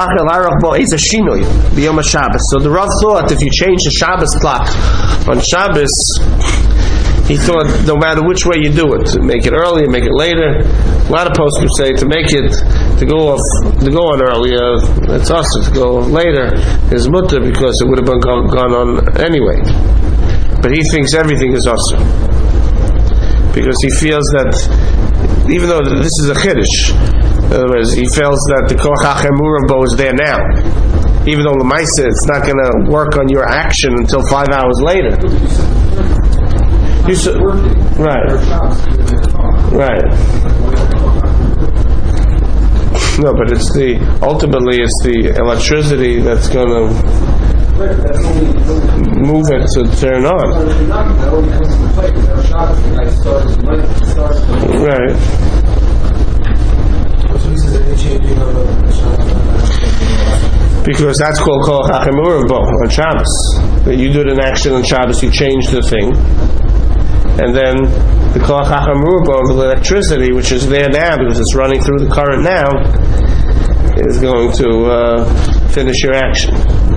Rav thought if you change the Shabbos clock on Shabbos, he thought no matter which way you do it, to make it earlier, make it later. A lot of poskim say to make it to go on earlier, it's also to go later is mutter because it would have been gone on anyway. But he thinks everything is also because he feels that even though this is a chiddush. In other words, he feels that the Koach HaChamurav Bo is there now. Even though L'maisa, it's not going to work on your action until 5 hours later. Right. No, but ultimately it's the electricity that's going to move it to turn on. Right. Because that's called Koach HaChamurav Bo on Shabbos. You did an action on Shabbos, you changed the thing, and then the Koach HaChamurav Bo of the electricity, which is there now because it's running through the current now, is going to finish your action.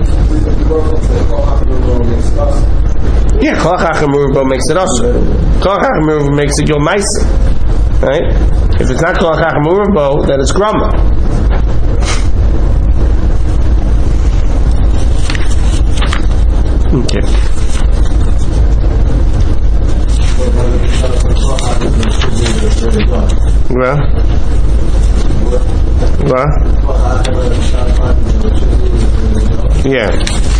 Yeah, Koach HaChamurav Bo makes it also. Koach HaChamurav Bo makes it your Maisa, right? If it's not Koach HaChamurav Bo, then it's Grama. Okay. Well. Yeah.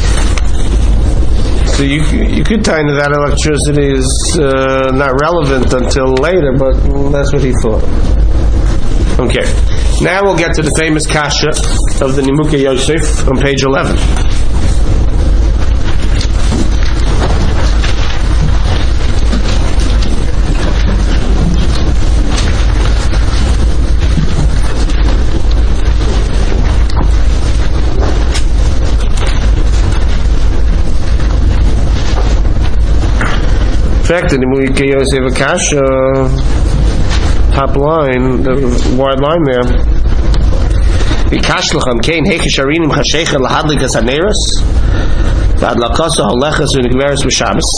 So you could tie into that electricity is not relevant until later, but that's what he thought. Okay. Now we'll get to the famous kasha of the Nimukei Yosef on page 11. In fact, in the Nimukei Yosef Akasha, top line, the wide line there. Vikashlacham kein hekish arinim chashecha lahadlikas haneros v'adlakasa holechas v'nigveres b'Shabbos.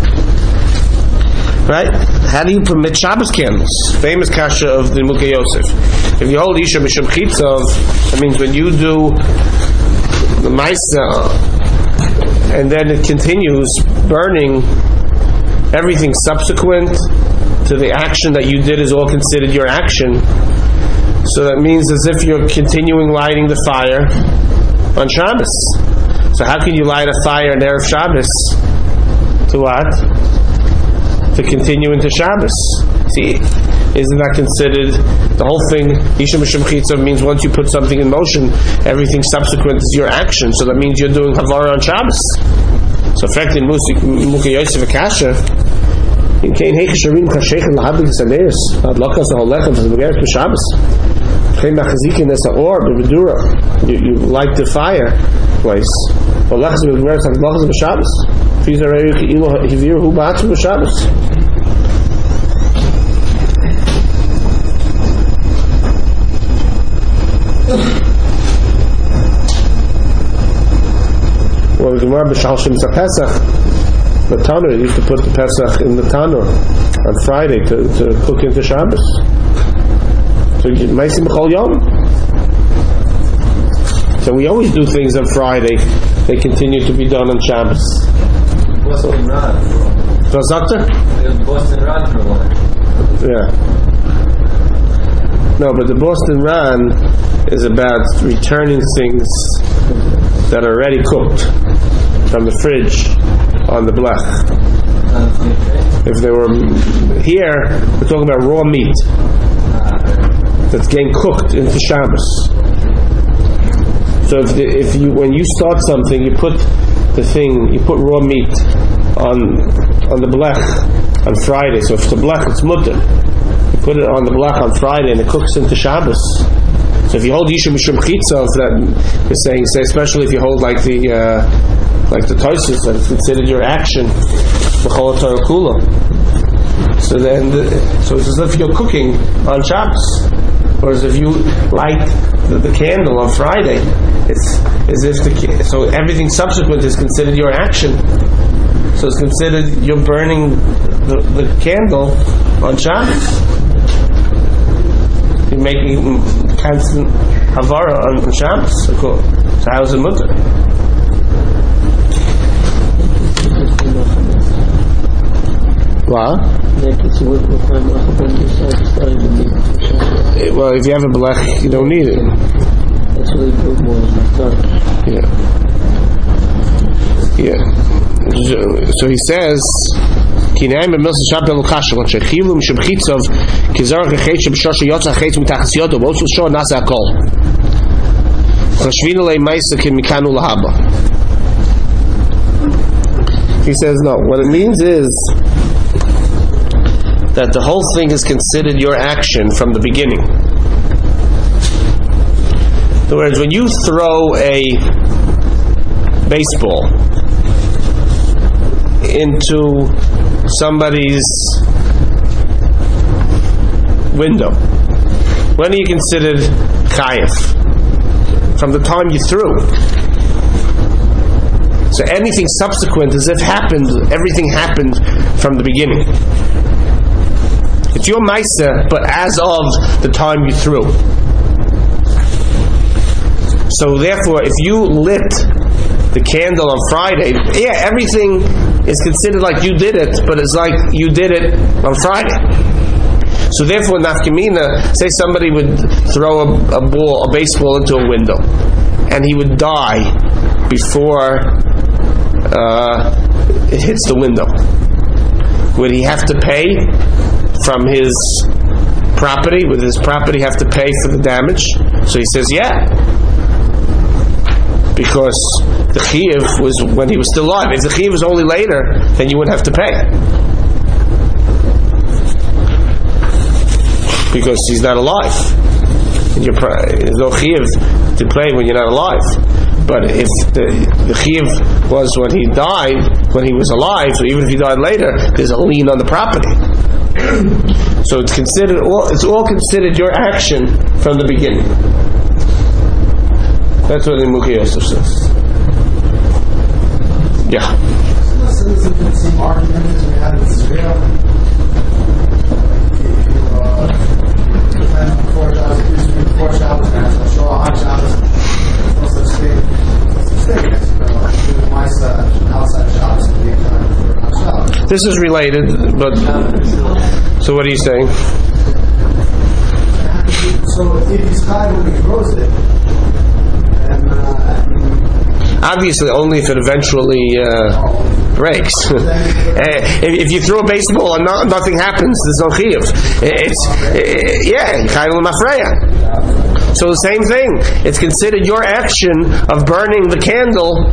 Right? How do you permit Shabbos candles? Famous kasha of the Nimukei Yosef. If you hold Isha Mishum Chitzov, that means when you do the Maisa and then it continues burning, everything subsequent to the action that you did is all considered your action. So that means as if you're continuing lighting the fire on Shabbos. So how can you light a fire in Erev Shabbos? To what? To continue into Shabbos. See, isn't that considered the whole thing? Isha Mishum Chitzah means once you put something in motion, everything subsequent is your action. So that means you're doing Havara on Shabbos. So, fact in Nimukei Yosef Akasha, in Kein Hekish Arim Chashechem Lahadlik Sadeus, Adlakas Aholechem V'Begeres B'Shabbos, Kein Machazikin Nesa Or B'Vedura, you light the fire place. Olechas B'Begeres Adlakas B'Shabbos, Fizareu Ke'ilo Hivir Hu B'Atzu B'Shabbos. Well, the Gemara b'Shal Shemsa Pesach, the Tanur used to put the Pesach in the Tanur on Friday to cook into Shabbos. So Meisim B'Chol Yom. So we always do things on Friday. They continue to be done on Shabbos. Boston Run. What's that? Boston Run for one. Yeah. No, but the Boston Run is about returning things that are already cooked from the fridge on the blech. If they were here, we're talking about raw meat that's getting cooked into Shabbos. So if you when you start something, you put raw meat on the blech on Friday. So if it's a blech, it's mutter. You put it on the blech on Friday and it cooks into Shabbos. So if you hold Yisha Mishum Chitzah, that you're saying, especially if you hold like the like the Tosfos, that it's considered your action, the Chol Torah Kula. So then, so it's as if you're cooking on Shabbos, or as if you light the candle on Friday. It's as if so everything subsequent is considered your action. So it's considered you're burning the candle on Shabbos. You're making constant havara on Shabbos. So how's it mutter? What? Well, if you have a blech, you don't need it. Yeah. So he says, "Kinaim b'milsa shabel ukashel shechilu mishubchitzov kizar gechet shebshosha yotza chet mitachas yodo v'osu shor nasa akol chashvinu le'maisa kimikanu lahaba." He says, no. What it means is that the whole thing is considered your action from the beginning. In other words, when you throw a baseball into somebody's window, when are you considered chayev? From the time you threw. So anything subsequent, as if happened, everything happened from the beginning. It's your Maisa, but as of the time you threw. So therefore, if you lit the candle on Friday, everything is considered like you did it, but it's like you did it on Friday. So therefore, nafkamina, say somebody would throw a baseball into a window, and he would die before it hits the window. Would he have to pay from his property? Would his property have to pay for the damage? So he says, yeah. Because the chiyuv was when he was still alive. If the chiyuv was only later, then you wouldn't have to pay. Because he's not alive. And there's no chiyuv to pay when you're not alive. But if the chiyuv was when he died, when he was alive, so even if he died later, there's a lien on the property. So it's all considered your action from the beginning. That's what the Mukhi Yosef says. Yeah. So this is the same argument as we had with Israel. Before Shabbos, and I'll show on Shabbos, no such thing. Outside Shabbos can be a time for Shabbos. This is related, but so what are you saying? So if he's tied when he throws it, obviously only if it eventually breaks. If you throw a baseball and nothing happens, there's no chiyuv. Chayil mafreya. So the same thing. It's considered your action of burning the candle.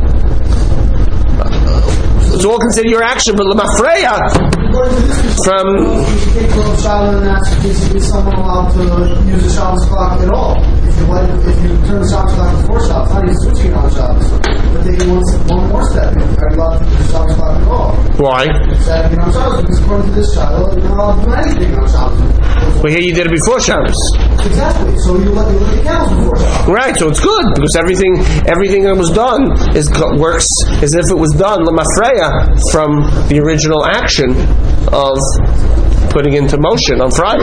It's all considered your action, but lemafreya from. You take from Shabbos and ask, is someone allowed to use the Shabbos clock at all? If you turn the Shabbos clock before Shabbos, how do you switch it on Shabbos? But then you want one more step. Are you allowed to use the Shabbos clock at all? Why? Setting on Shabbos, because according to this Shabbos, you're not allowed to do anything on Shabbos. Well, here you did it before Shabbos. Exactly. So you let the candles before Shabbos. Right. So it's good because everything that was done works as if it was done lemafreya from the original action of putting into motion on Friday.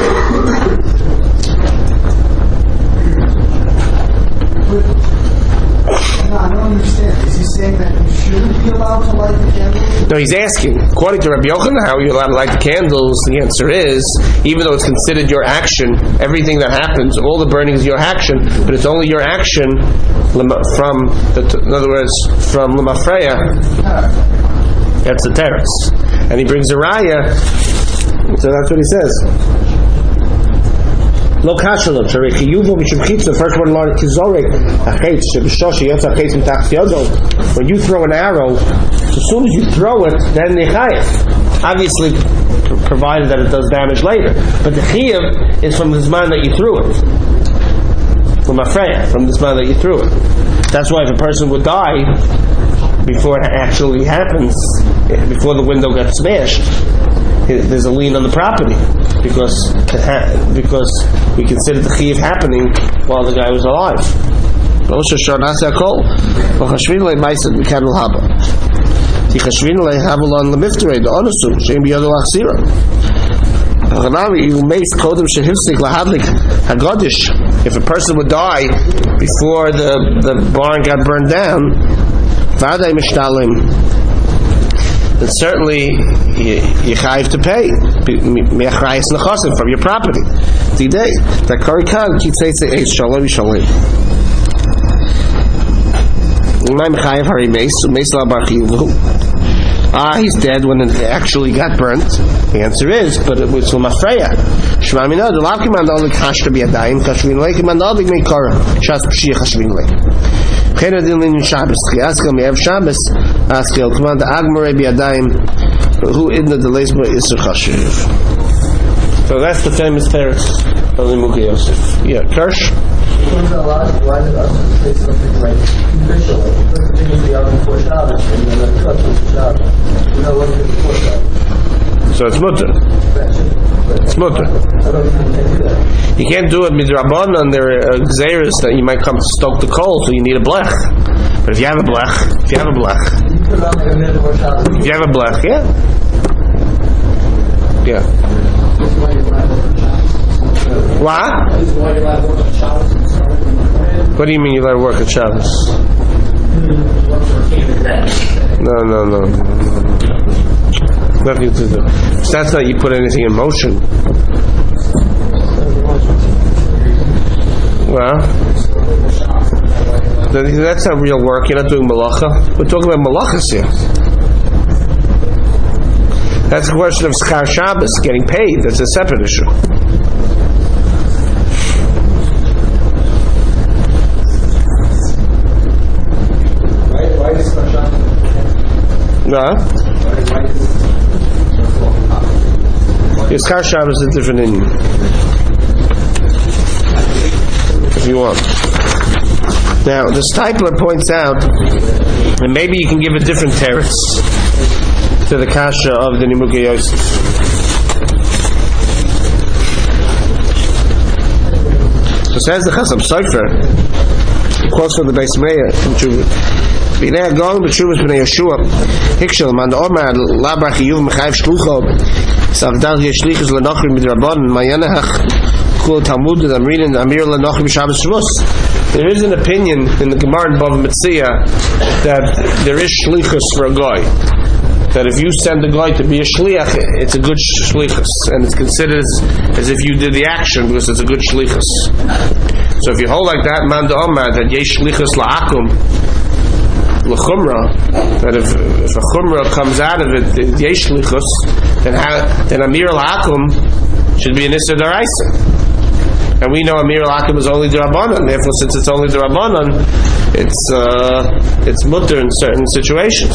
No, I don't understand. Is he saying that you shouldn't be allowed to light the candles? No, he's asking, according to Rabbi Yochanan, how are you allowed to light the candles? The answer is, even though it's considered your action, everything that happens, all the burning is your action, but it's only your action in other words, from Lemafreya. That's the teretz. And he brings a raya, so that's what he says. Lo kashalot sherichiyuvo mishubchitza. First one learned kizorek achetz shebishoshi yotza achetz mitachas yodo. When you throw an arrow, as soon as you throw it, then the chayev. Obviously, provided that it does damage later. But the chiyuv is from the zman that you threw it. From the zman that you threw it. That's why if a person would die before it actually happens, before the window gets smashed, there's a lien on the property because we consider the chiyuv happening while the guy was alive. If a person would die before the barn got burned down, then certainly you have to pay from your property. He's dead when it actually got burnt. The answer is, but it was from Afreya. So that's the famous teretz of the Mukha Yosef. Yeah, Kirsch? Why did us say something like officially? It doesn't mean the hour before Shabbos and then the cut was Shabbos. You know what before Shabbos. So it's mutter. It's mutter. I don't think you can do that. You can't do it midrabanan. There are gzeiros that you might come to stoke the coal, so you need a blech. But if you have a blech, You put it on like a minute before Shabbos. if you have a blech, yeah. What? What do you mean you let her work at Shabbos? No. Nothing to do. So that's not you put anything in motion. Well, that's not real work. You're not doing malacha. We're talking about malachas here. That's a question of schar Shabbos, getting paid. That's a separate issue. Why is schar Shabbos? No? Your schar Shabbos is a different in if you want. Now, the Stipler points out, and maybe you can give a different teretz to the kasha of the Nimukei Yosef. So says the Chasam Sofer, he quotes from the Beis Meir from Tshuvah. B'nei Agong b'Tshuvas b'nei Yeshua Hikshel man Omar Labar Chiyuv Mechayev Shlucho Savdal Yeshlichus Lenochrim Midrabon Mayanach Kul Talmud and I'm reading Amir Lenochrim Shabbos Shavuos. There is an opinion in the Gemara in Bava Metzia that there is shlichus for a guy. That if you send a guy to be a shliach, it's a good shlichus, and it's considered as if you did the action because it's a good shlichus. So if you hold like that, man d'Omar, that yesh shlichus la'akum l'chumra, that if a chumra comes out of it, yesh shlichus, then amir la'akum should be an issa d'oraisa. And we know Amir al-Akim is only D'Rabbanan. Therefore, since it's only D'Rabbanan, it's mutter in certain situations.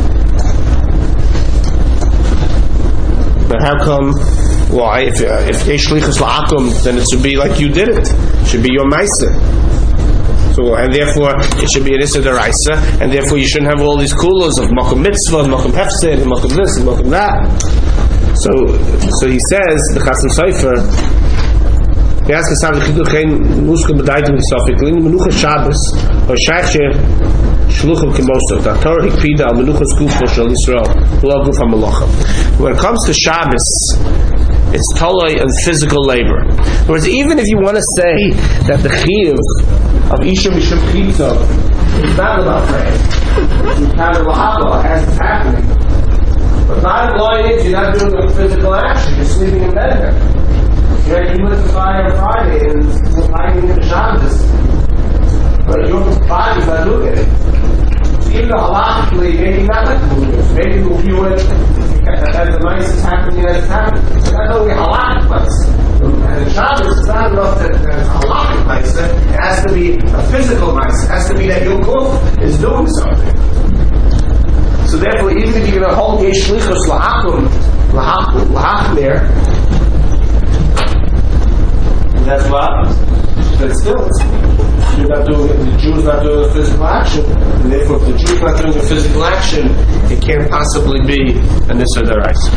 But how come? Why? If Yesh Shlichus La'akum, then it should be like you did it. It should be your Meiser. So, and therefore, it should be an Issa D'Oraisa, and therefore you shouldn't have all these kulas of Makom Mitzvah, Makom Hefsid, Makom this, and Makom that. So he says, the Chasam Sofer, he asks us how the chiduchein muskel bedaitim l'sofik l'in menucha Shabbos or shayche shluchim kimoso the Torah hikpida al menucha skufo shel Yisrael v'lo guf hamalacha. When it comes to Shabbos, it's toloi of physical labor. In other words, even if you want to say that the chiyuv of isha mishum chiyuv is not about prayer, it's not about as it's happening, but bottom line is you're not doing a physical action, you're sleeping in bed there. You lit the fire on Friday and we're hiding in the Shabbos. But your body's not doing it. Even though halachically, maybe not like moving. Maybe we'll view it as the mice is happening as it's happening. But that's only halachic mice. And in Shabbos, it's not enough that it's halachic mice. It has to be a physical mice. It has to be that your kuf is doing something. So therefore, even if you're going to hold yesh shlichus lahachmir, that's what. But still, you're not doing it, the Jew is not doing a physical action, and therefore if the Jew is not doing a physical action, it can't possibly be a Nissa D'Oraisa.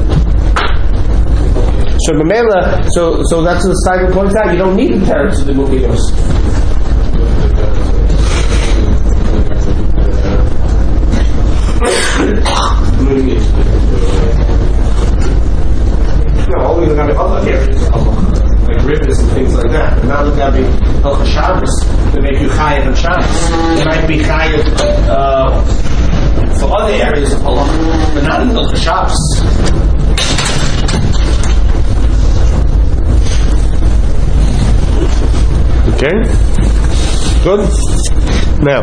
So Mamela, so that's what the Steigel points out, you don't need the parents of the Mukiyos. No, only the other areas of like rivers and things like that. But not the Gabi Hilchah Shabbos to make you chayav and Shabbos. It might be chayav for other areas of halacha, but not in Hilchah Shabbos. Okay? Good? Now.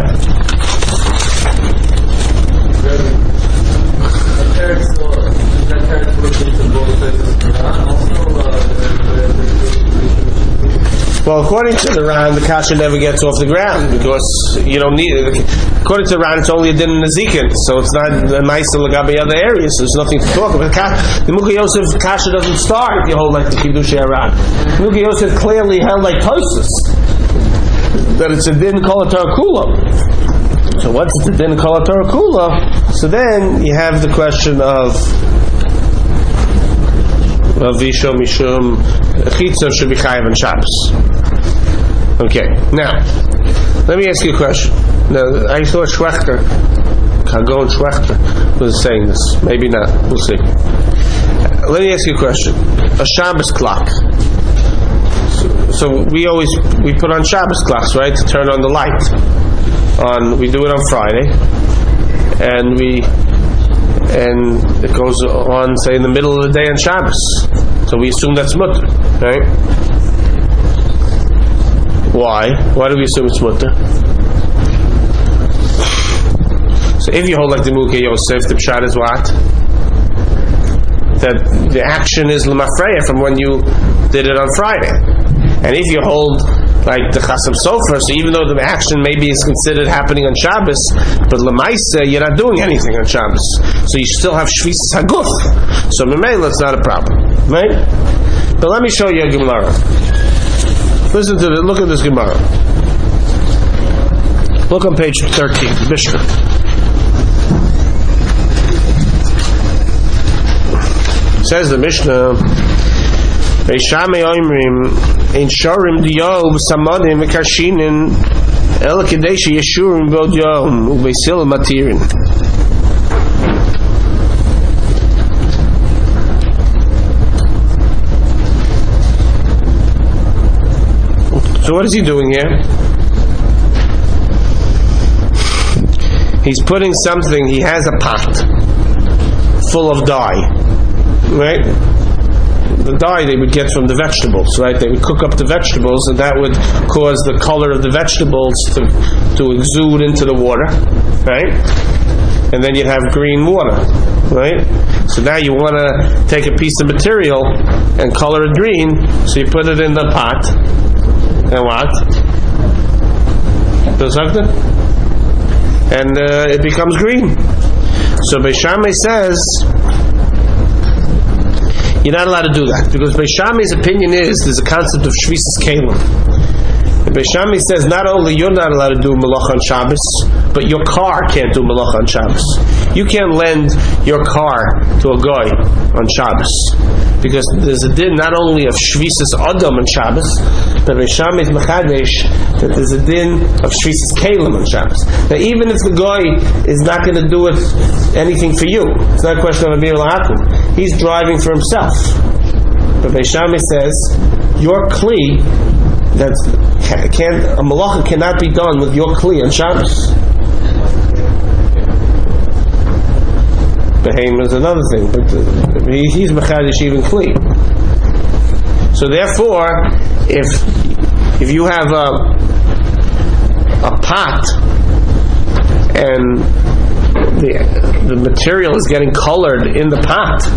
Well, according to the Ran, the kasha never gets off the ground because you don't need it. According to the Ran, it's only a din in the zikin, so it's not a nice lagabi other areas. So there's nothing to talk about. The Mukha Yosef kasha doesn't start if you hold like the Kiddushei Ran. Mukha Yosef clearly held like Tosfos that it's a din kol Torah kula. So once it's a din kol Torah kula, so then you have the question of Visho Mishum Chitzav should be chayav and Shabbos. Okay, now let me ask you a question. Now I thought Schwechter, Kagon Schwechter, was saying this. Maybe not. We'll see. Let me ask you a question. A Shabbos clock. So we put on Shabbos clocks, right, to turn on the light. We do it on Friday, and it goes on, say, in the middle of the day on Shabbos. So we assume that's mutter, right? Why? Why do we assume it's mutter? So if you hold like the Mukha Yosef, the pshat is what? That the action is l'mafreya from when you did it on Friday. And if you hold like the Chasam Sofer, so even though the action maybe is considered happening on Shabbos, but L'maisa, you're not doing anything on Shabbos. So you still have Shvisas Haguf. So Memela, it's not a problem. Right? But let me show you a Gemara. Listen to this, look at this Gemara. Look on page 13, Mishnah. Says the Mishnah, Beishame Oimrim, in Shorim Diyob, Samadim, Kashinin, El Kadeshi Yeshurim Bod Yom, Ubeisil Matirin. So what is he doing here? He's putting something, he has a pot full of dye, right? The dye they would get from the vegetables, right? They would cook up the vegetables, and that would cause the color of the vegetables to exude into the water, right? And then you'd have green water, right? So now you want to take a piece of material and color it green, so you put it in the pot, and what? Does something? And it becomes green. So Beishamai says you're not allowed to do that, because Beishamai's opinion is there's a concept of Shvisas Kalim. And Beishamai says not only you're not allowed to do Malach on Shabbos, but your car can't do Malach on Shabbos. You can't lend your car to a guy on Shabbos, because there's a din not only of Shvisas Adam on Shabbos, but Beishamai is Machadesh that there's a din of Shvisas Kalim on Shabbos. Now even if the guy is not going to do anything for you, it's not a question of Abir L'Hakum, he's driving for himself. But Beishamai says your kli, a malacha cannot be done with your kli on Shabbos. Beheim is another thing, but he's mechadish even kli. So therefore, if you have a pot and the material is getting colored in the pot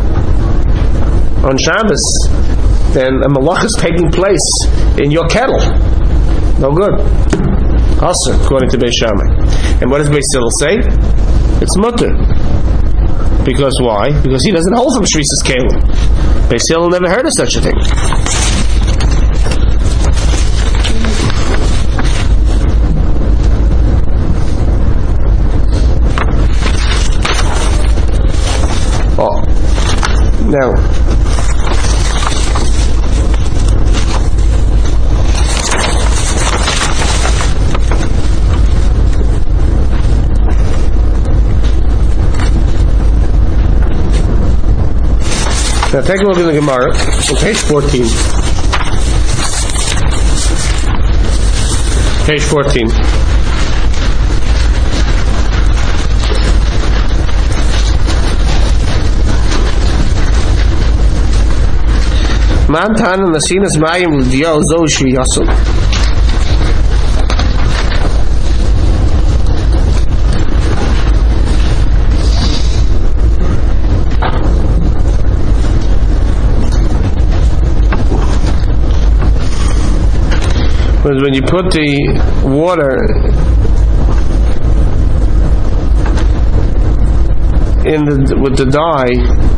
on Shabbos, then a malach is taking place in your kettle. No good. Also, according to Beis Shammai. And what does Beis Hillel say? It's mutter. Because why? Because he doesn't hold from Shvisas Kalim. Beis Hillel never heard of such a thing. Now, take a look at the Gemara on page 14. Page 14. Man Tana Nasinas Mayim L'Diyo Zo Shvi Yasum. Because when you put the water in with the dye,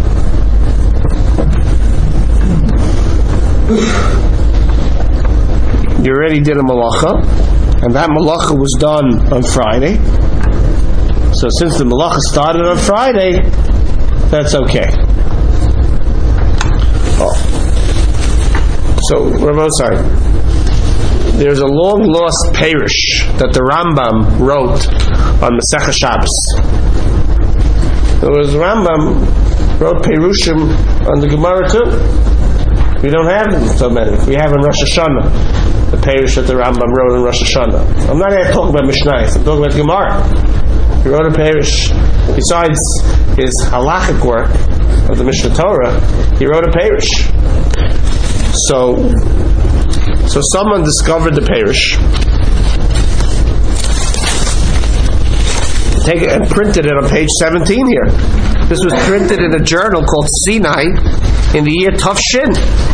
you already did a malacha, and that malacha was done on Friday. So since the malacha started on Friday, that's okay. So, Rabbi, there's a long lost Perush that the Rambam wrote on Masechah Shabbos. There was Rambam wrote Perushim on the Gemara too. We don't have so many. We have in Rosh Hashanah the Perush that the Rambam wrote in Rosh Hashanah. I'm not going to talk about Mishnayos. I'm talking about Gemara. He wrote a Perush. Besides his halachic work of the Mishnah Torah, he wrote a Perush. So someone discovered the Perush, take it and printed it on page 17 here. This was printed in a journal called Sinai in the year Tafshin.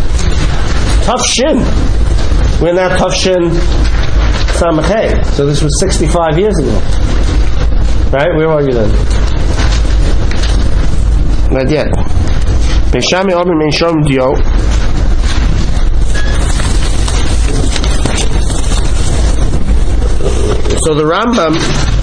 We're now Tafshin Samachay. So this was 65 years ago. Right? Where are you then? Not yet. Meshami Omer Menshom Dio. So the Rambam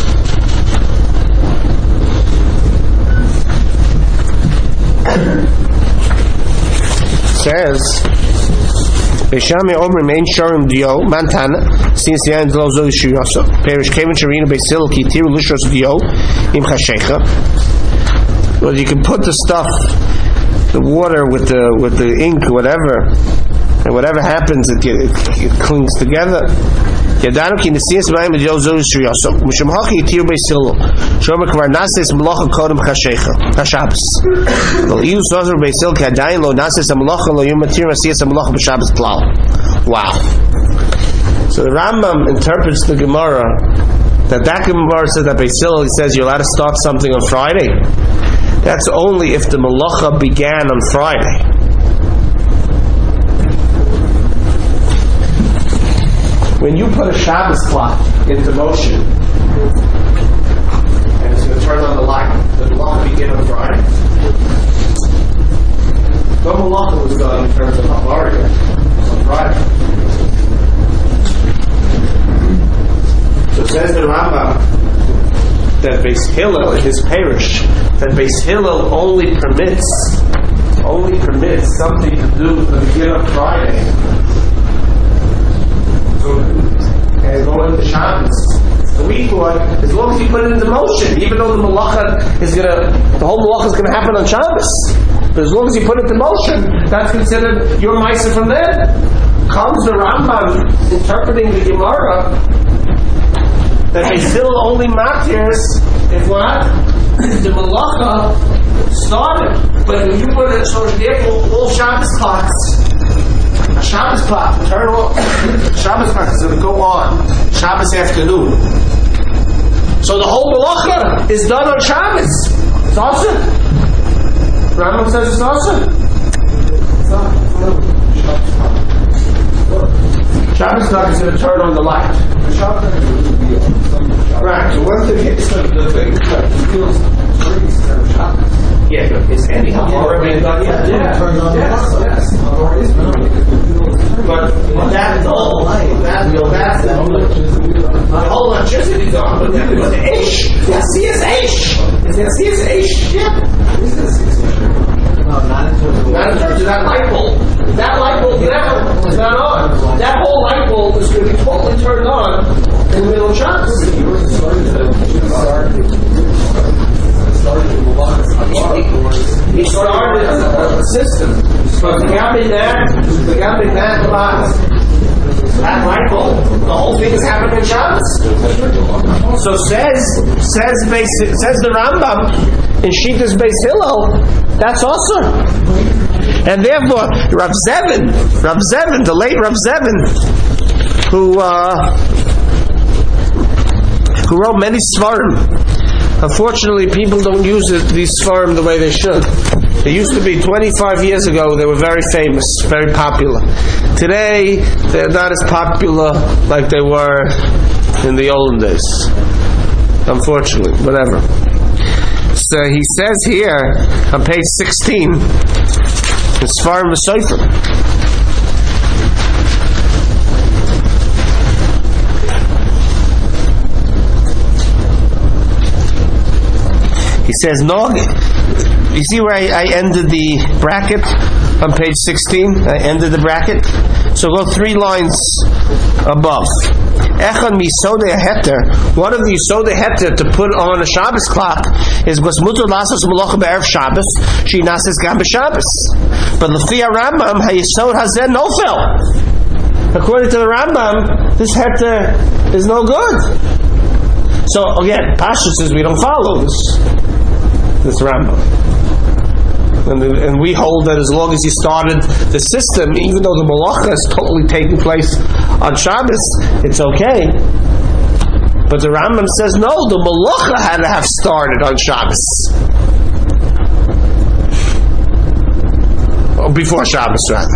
says, "Beishami Omer Mein Sharim Dio Mantana since the end of Zoy Shuyasa Perish Kevin Sharina Beisil Ki Tiru Lishros Dio Im Chashecha." Well, you can put the stuff, the water with the ink, whatever, and whatever happens, it clings together. ידענו כי נשיאס מים בדיוק זו שריוסו משמחו כי יתירו ביסילו שאומר כבר נעשס מלוכה קודם חשבס אבל אילו סוזר ביסיל כי עדיין לא נעשס המלוכה לא יהיו מתירים נשיאס המלוכה בשבס כלל. Wow. So the Rambam interprets the Gemara that Gemara says that Beisil, he says you're allowed to start something on Friday. That's only if the melacha began on Friday. When you put a Shabbos clock into motion, and it's going to turn on the light, does the malacha begin on Friday? No malacha was done in terms of Havaria on Friday. So says the Rambam that Beis Hillel, in his parish, that Beis Hillel only permits something to do with the beginning of Friday. And going to Shabbos. So we thought, as long as you put it into motion, even though the malacha the whole malacha is gonna happen on Shabbos, but as long as you put it into motion, that's considered your ma'aser from there. Comes the Rambam interpreting the Gemara that they still only matirs if what? The malacha started. But when you put it, so therefore all Shabbos clocks, a Shabbos clock, turn off. Shabbos clock is going to go on Shabbos afternoon. So the whole malacha is done on Shabbos. It's awesome. Rambam says it's awesome. Shabbos clock is going to turn on the light. Right. So once it hits the thing, yeah, is any Havaria being done yet? Yes. But that's all. That's the whole electricity is on. But then the Aish. Is Ish. Yeah. No, not until system. But the that light bulb, the whole thing is happening on Shabbos. So says the Rambam in Shitas Beis Hillel, that's awesome. And therefore, Rav Zevin, the late Rav Zevin, who wrote many Svarim. Unfortunately, people don't use these Svarim the way they should. They used to be 25 years ago, they were very famous, very popular. Today, they're not as popular like they were in the olden days. Unfortunately, whatever. So he says here, on page 16, in Svarim V'Sofer, he says, no, you see where I ended the bracket on page 16? I ended the bracket. So go 3 lines above. Echad misodei heter. One of the yisodei heter to put on a Shabbos clock is was mutar lasos malacha be'erev Shabbos. She nases gam b'Shabbos. But l'fi Rambam hayisod hazeh nofel. According to the Rambam, this heter is no good. So again, Pasha says we don't follow this Rambam. And we hold that as long as you started the system, even though the malacha is totally taking place on Shabbos, it's okay. But the Rambam says no, the malacha had to have started on Shabbos. Or before Shabbos, rather.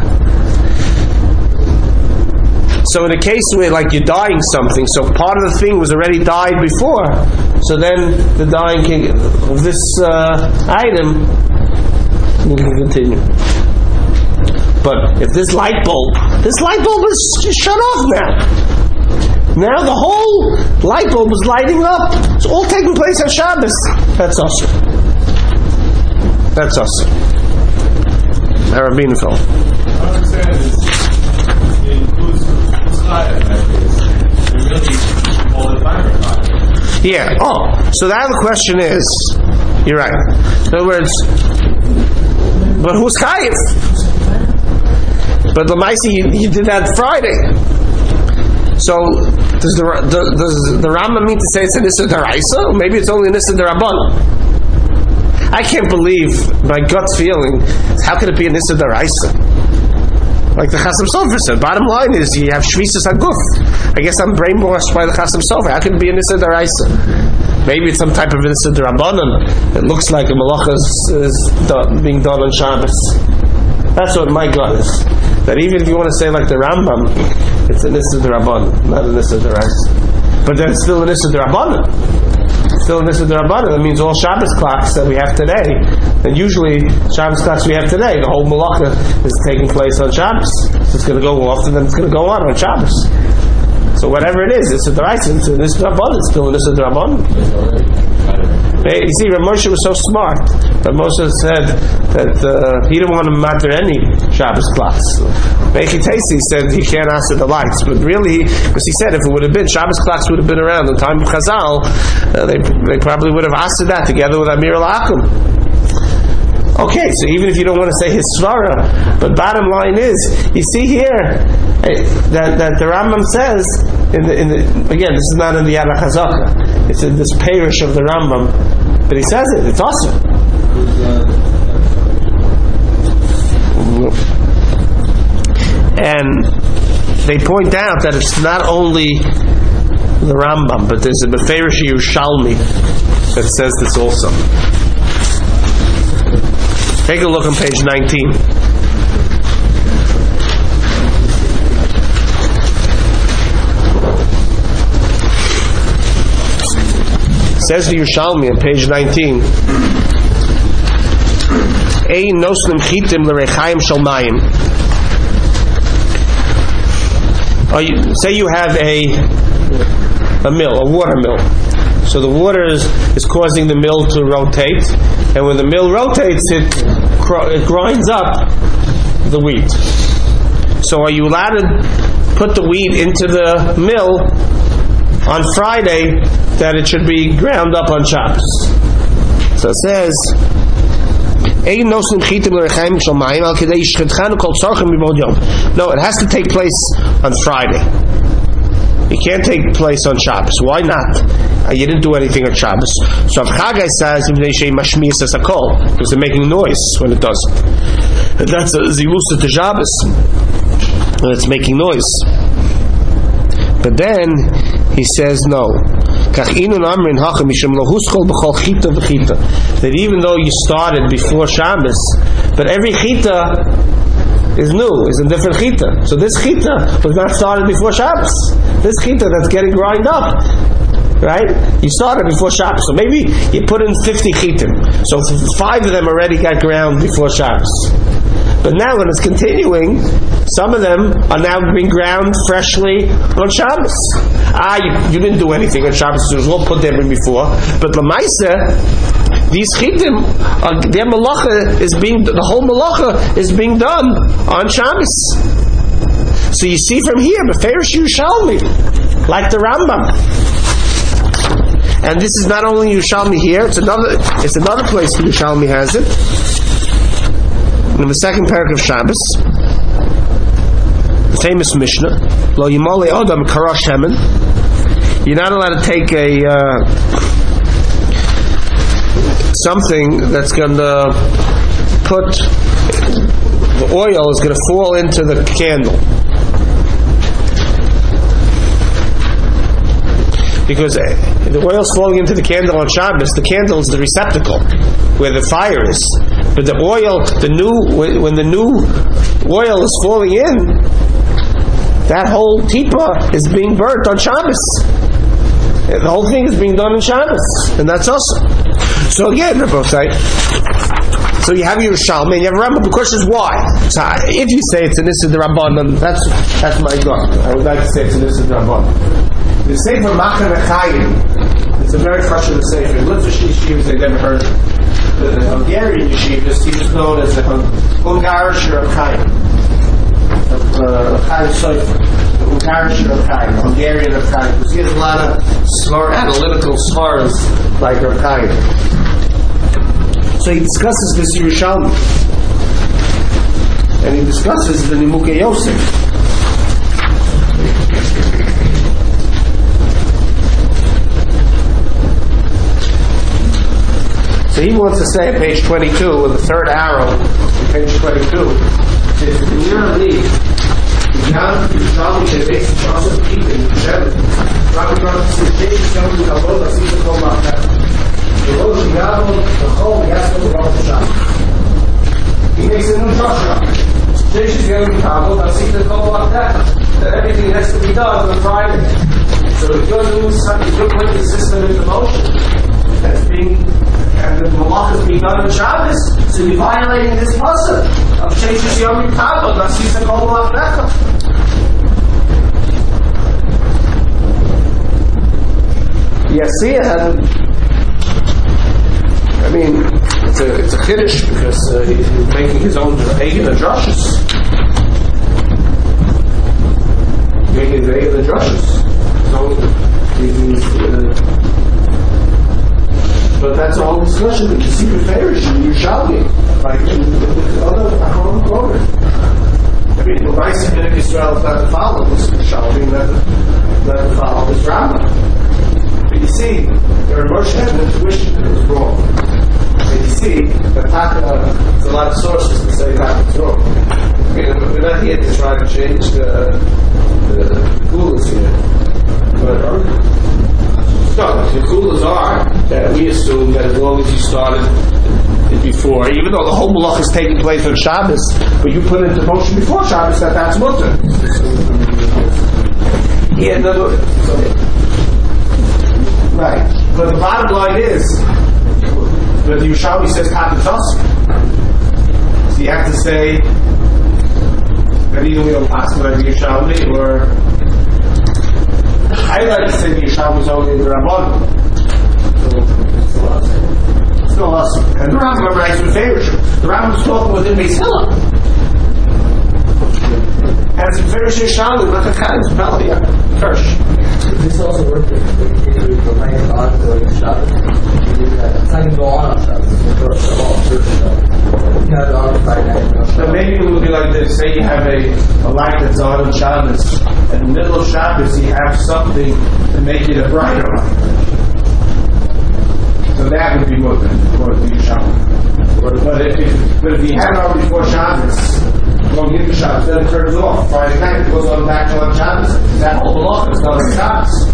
So in a case where like you're dyeing something, so part of the thing was already dyed before, so then the dyeing of this item, we can continue. But if this light bulb is shut off now. Now the whole light bulb is lighting up. It's all taking place on Shabbos. That's awesome. That's awesome. Rabbeinu Feld. I understand it includes yeah. Oh, so now the question is, you're right. In other words, but who's chayiv? But Lamaisi, you did that Friday. So does the Rambam mean to say it's a Nissa D'Oraisa? Or maybe it's only a Nissa D'Rabbanan? I can't believe, my gut feeling, how could it be a Nissa D'Oraisa? Like the Chasam Sofer said, bottom line is you have Shvisas HaGuf. I guess I'm brainwashed by the Chasam Sofer. How could it be a Nissa D'Oraisa? Maybe it's some type of Nissa D'Rabbanan. It looks like a malacha is being done on Shabbos. That's what my gut is. That even if you want to say like the Rambam, it's a Nissa D'Rabbanan, not a Nissa D'Oraisa. But then it's still a Nissa D'Rabbanan. Still a Nissa D'Rabbanan. That means all Shabbos clocks that we have today, and usually Shabbos clocks we have today, the whole malacha is taking place on Shabbos. So it's going to go off and then it's going to go on Shabbos. So whatever it is, it's a D'Oraisa, it's a Nissa D'Rabbanan, it's still a Nissa D'Rabbanan. You see, Rav Moshe was so smart. Rav Moshe said that he didn't want to matter any Shabbos clocks. Mechitesi said he can't answer the lights, but really, because he said if it would have been Shabbos clocks would have been around in the time of Chazal, they probably would have answered that together with Amir al-Akum. Okay, so even if you don't want to say his svara, but bottom line is, you see here that the Rambam says again, this is not in the Yad HaChazaka, it's in this parish of the Rambam, but he says it. It's awesome. And they point out that it's not only the Rambam, but there's a Beferish Yerushalmi that says this also. Take a look on page 19. Says the Yerushalmi on page 19, Ein noslim chitim l'rechaim shel mayim. Say you have a mill, a water mill. So the water is causing the mill to rotate, and when the mill rotates, it grinds up the wheat. So are you allowed to put the wheat into the mill on Friday that it should be ground up on Shabbos? So it says, No, it has to take place on Friday. It can't take place on Shabbos. Why not? You didn't do anything on Shabbos. So if Chagai says, because they're making noise when it doesn't. And that's a zilusa to Shabbos. And it's making noise. But then he says no. That even though you started before Shabbos, but every chita is new, is a different chita. So this chita was not started before Shabbos. This chita that's getting grind up, right? You started before Shabbos. So maybe you put in 50 chitim. So 5 of them already got ground before Shabbos. But now when it's continuing, some of them are now being ground freshly on Shabbos. You didn't do anything on Shabbos, so we'll put them in before. But Lamaisa, these chitim, their malacha is being, the whole malacha is being done on Shabbos. So you see from here, Beferish Yerushalmi, like the Rambam. And this is not only Yerushalmi here, it's another place where Yerushalmi has it. In the second parak of Shabbos, the famous Mishnah, Lo Yimole Odam Karash Hemen. You're not allowed to take something that's going to put, the oil is going to fall into the candle. Because the oil's falling into the candle on Shabbos, the candle is the receptacle where the fire is. But the oil, when the new oil is falling in, that whole tipa is being burnt on Shabbos. The whole thing is being done on Shabbos, and that's also. So again, they're both right. So you have Yerushalmi and you have Rambam. The question is why? So if you say it's an Issa de Rabbanan, that's my God. I would like to say it's an Issa de Rabbanan. The Sefer Machane Chaim, it's a very frustrating Sefer. Litvish yeshivas, they never heard of it. The Hungarian yeshivas, he was known as the Hungarischer of Chaim. Chaim Sefer. The Hungarischer of Chaim, the Hungarian of Chaim. Because he has a lot of smart, analytical smarts like Rav Chaim. So he discusses this Yerushalmi. And he discusses the Nimukei Yosef. So he wants to say at page 22, with the third arrow, on page 22, says, clearly, Rabbi he makes a new Joshua. That everything has to be done on Friday. So if you're putting the system into motion, that's being, and the malach is being done on Shabbos, so you're violating this pasuk of Sheish Yom Yitavod, Nasisa Kol Malach. Yasiyah, I mean, it's a kiddush because he's making his own Eigen Drushes. Making the Eigen Drushes. So but that's a whole discussion that you see the Farish and Yerushalmi, like the other Acharon Kohen. I mean, the Vice of Minik Israel is not to follow this Yerushalmi, not to follow this Rambam. But you see, there are Moshe had an intuition that it was wrong. And you see, that there's a lot of sources that say Taka's wrong. I mean, we're not here to try to change the gulas here. But no, the gulas are that we assume that as long as you started it before, even though the whole malach is taking place on Shabbos, but you put it into motion before Shabbos, that's mutter. Yeah, in other words, right. But the bottom line is, but the Yerushalmi says Katatos. So you have to say that either we don't pass by the Yerushalmi, or I like to say the Yerushalmi is only the Rabban. It's no us. And the Rambam writes with favoritism. The Rambam is talking within Beis Hillel. And it's a very Yerushalmi, not a kind of Melia. Kirsch. This also works if you remain on to Shabbos. It's not going to go on Shabbos. It's the first of all, So maybe it would be like this. Say you have a light that's on Shabbos, and in the middle of Shabbos you have something to make it a brighter light. So that would be more than Shabbos. But if you have it on before Shabbos, going into Shabbos, then it turns off. Friday night it goes on back on Shabbos. That whole block is not on Shabbos.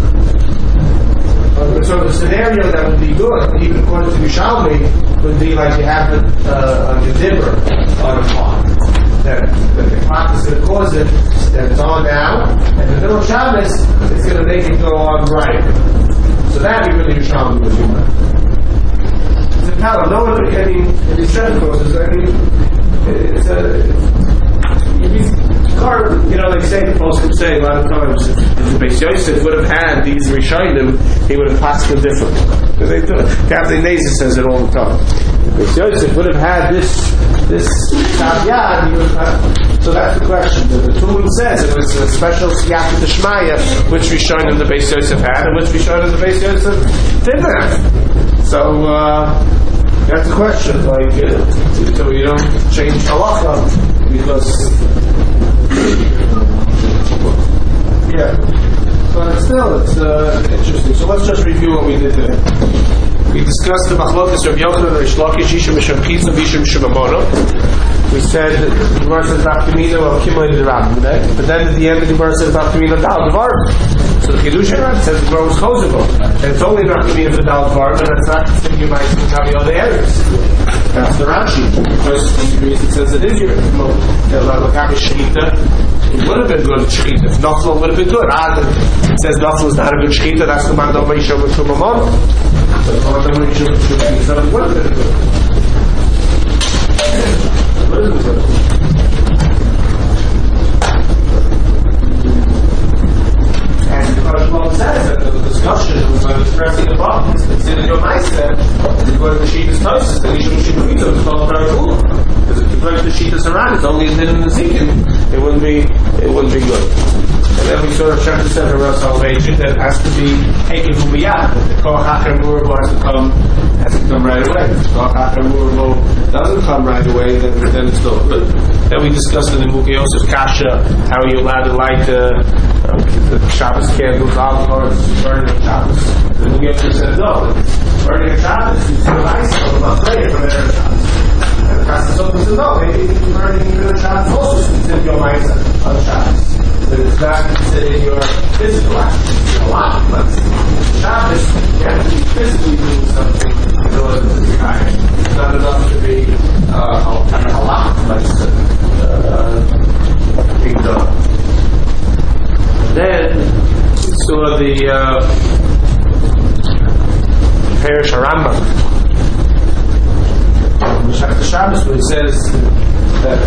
So the scenario that would be good, even according to Yerushalmi, would be like you have a dimmer on a clock. That the clock is going to cause it, that it's on now, and in the middle of Shabbos, it's going to make it go on bright. So that would be Yerushalmi would be right. It's a power. No one, I mean, in these seven courses, I mean, it's a. They say, the Post could say a lot of times, if the Beis Yosef would have had these Rishonim, he would have passed them differently. Captain Nazer says it all the time. If Beis Yosef would have had this Tav, he would have. So that's the question. The Tulun says it was a special Siyata D'Shmaya, which Rishonim the Beis Yosef had, and which Rishonim the Beis Yosef didn't have. So that's the question. Like, so you don't change halacha because. Yeah, but still, it's interesting. So let's just review what we did today. We discussed the Machlokas of Yochanan and Rish Lakish, Yishim Misham Pizza, Yishim Shemamono. We said the Gemara says Bafkamino of Kimoi the Rabbin, but then at the end of the Gemara says Bafkamino Dal Devar. So the Kiddush says the Gemara was Chozabo, and it's only Bafkamino for Dal Devar, but that's not thinking about the other areas. That's the Rashi. First it says it is your it would have been good shechita. If Nafla would have been good. It says Nafla is not a good shechita. That's the man of Moshe with Tumamon. So the man of Moshe with Tumamon would have been good. Would have been good. And the Shmuel says that the discussion was expressing the problem. It's considered your mindset. Because the sheet is closest, then you shouldn't pizza. It's called Barakula. Because if you put the sheet is around, it's only a din in the Zikin. It wouldn't be good. And then we sort of checked the Sefer of Salvation that has to be taken from Biyah. The Koach HaKer Murabo has to come right away. If the Koach HaKer Murabo doesn't come right away, then it's not good. Then we discussed in the Muki Yosef Kasha how you're allowed to light the Shabbos candles, alcohol, burning Shabbos. The Muki Yosef said no, burning Shabbos is too nice, so I'm not praying for the Shabbos. And the Pastor said no, maybe burning even Shabbos also is considered your mindset on Shabbos. But it's not considered your physical action. It's a lot, but Shabbos, you have to be physically doing something in order to be tired. It's not enough to be a lot, like being done. Then we saw the Perish Harambam. The Shabbos, where it says that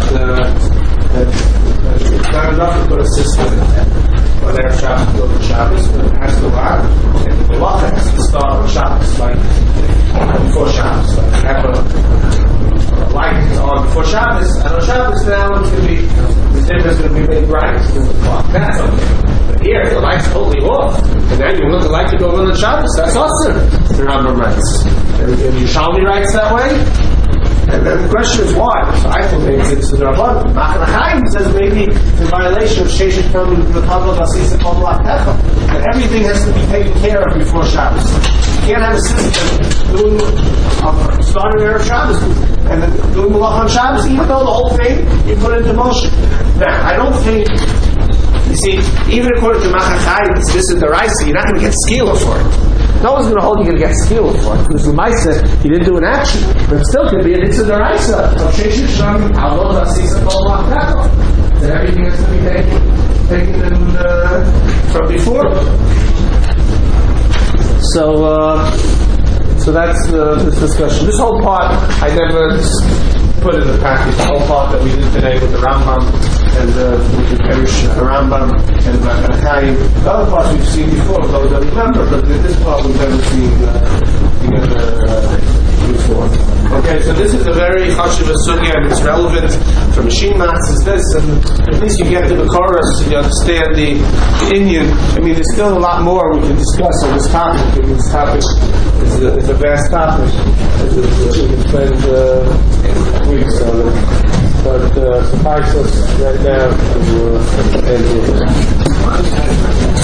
it's not enough to put a system in there. But their Shabbos go to Shabbos, but it has to work. And the Malacha has to start on Shabbos, like before Shabbos. Like have a light on before Shabbos, and on Shabbos now it's going to be, the difference is going to be made bright. It's going to clock. That's okay. But here, the light's totally off. And then you want the light to go on Shabbos. That's awesome. The Rambam writes. And Yerushalmi writes that way. And then the question is why? So I think maybe it's the Rabban. Machana Chaim says maybe in violation of Sheshet Permin of the Pavlov Asisa Pavlov Techa. That everything has to be taken care of before Shabbos. You can't have a system doing starting Erev Shabbos and then doing Malach on Shabbos, even though the whole thing you put into motion. Now, I don't think, you see, even according to Machana Chaim, this is the Raisa, you're not going to get skila for it. No one's going to hold you going to get skilled for it because the Maisa he didn't do an action, but it still could be an Itzad Daraisa of Sheshet Sham Alon Asisa Pavlov Techa. That everything has to be taken from before. So that's this discussion. This whole part I never put in the package. The whole part that we did today with the Rambam and the Perish Rambam and the Machana Chaim. The other parts we've seen before, those that remember, but this part we've never seen before. Okay, so this is a very chashuv sugya and it's relevant for machine maths. Is this, and at least you get to the chorus and you understand the Indian. I mean, there's still a lot more we can discuss on this topic. I mean, this topic is a vast topic. We can spend weeks of it. But suffice us right now to end here.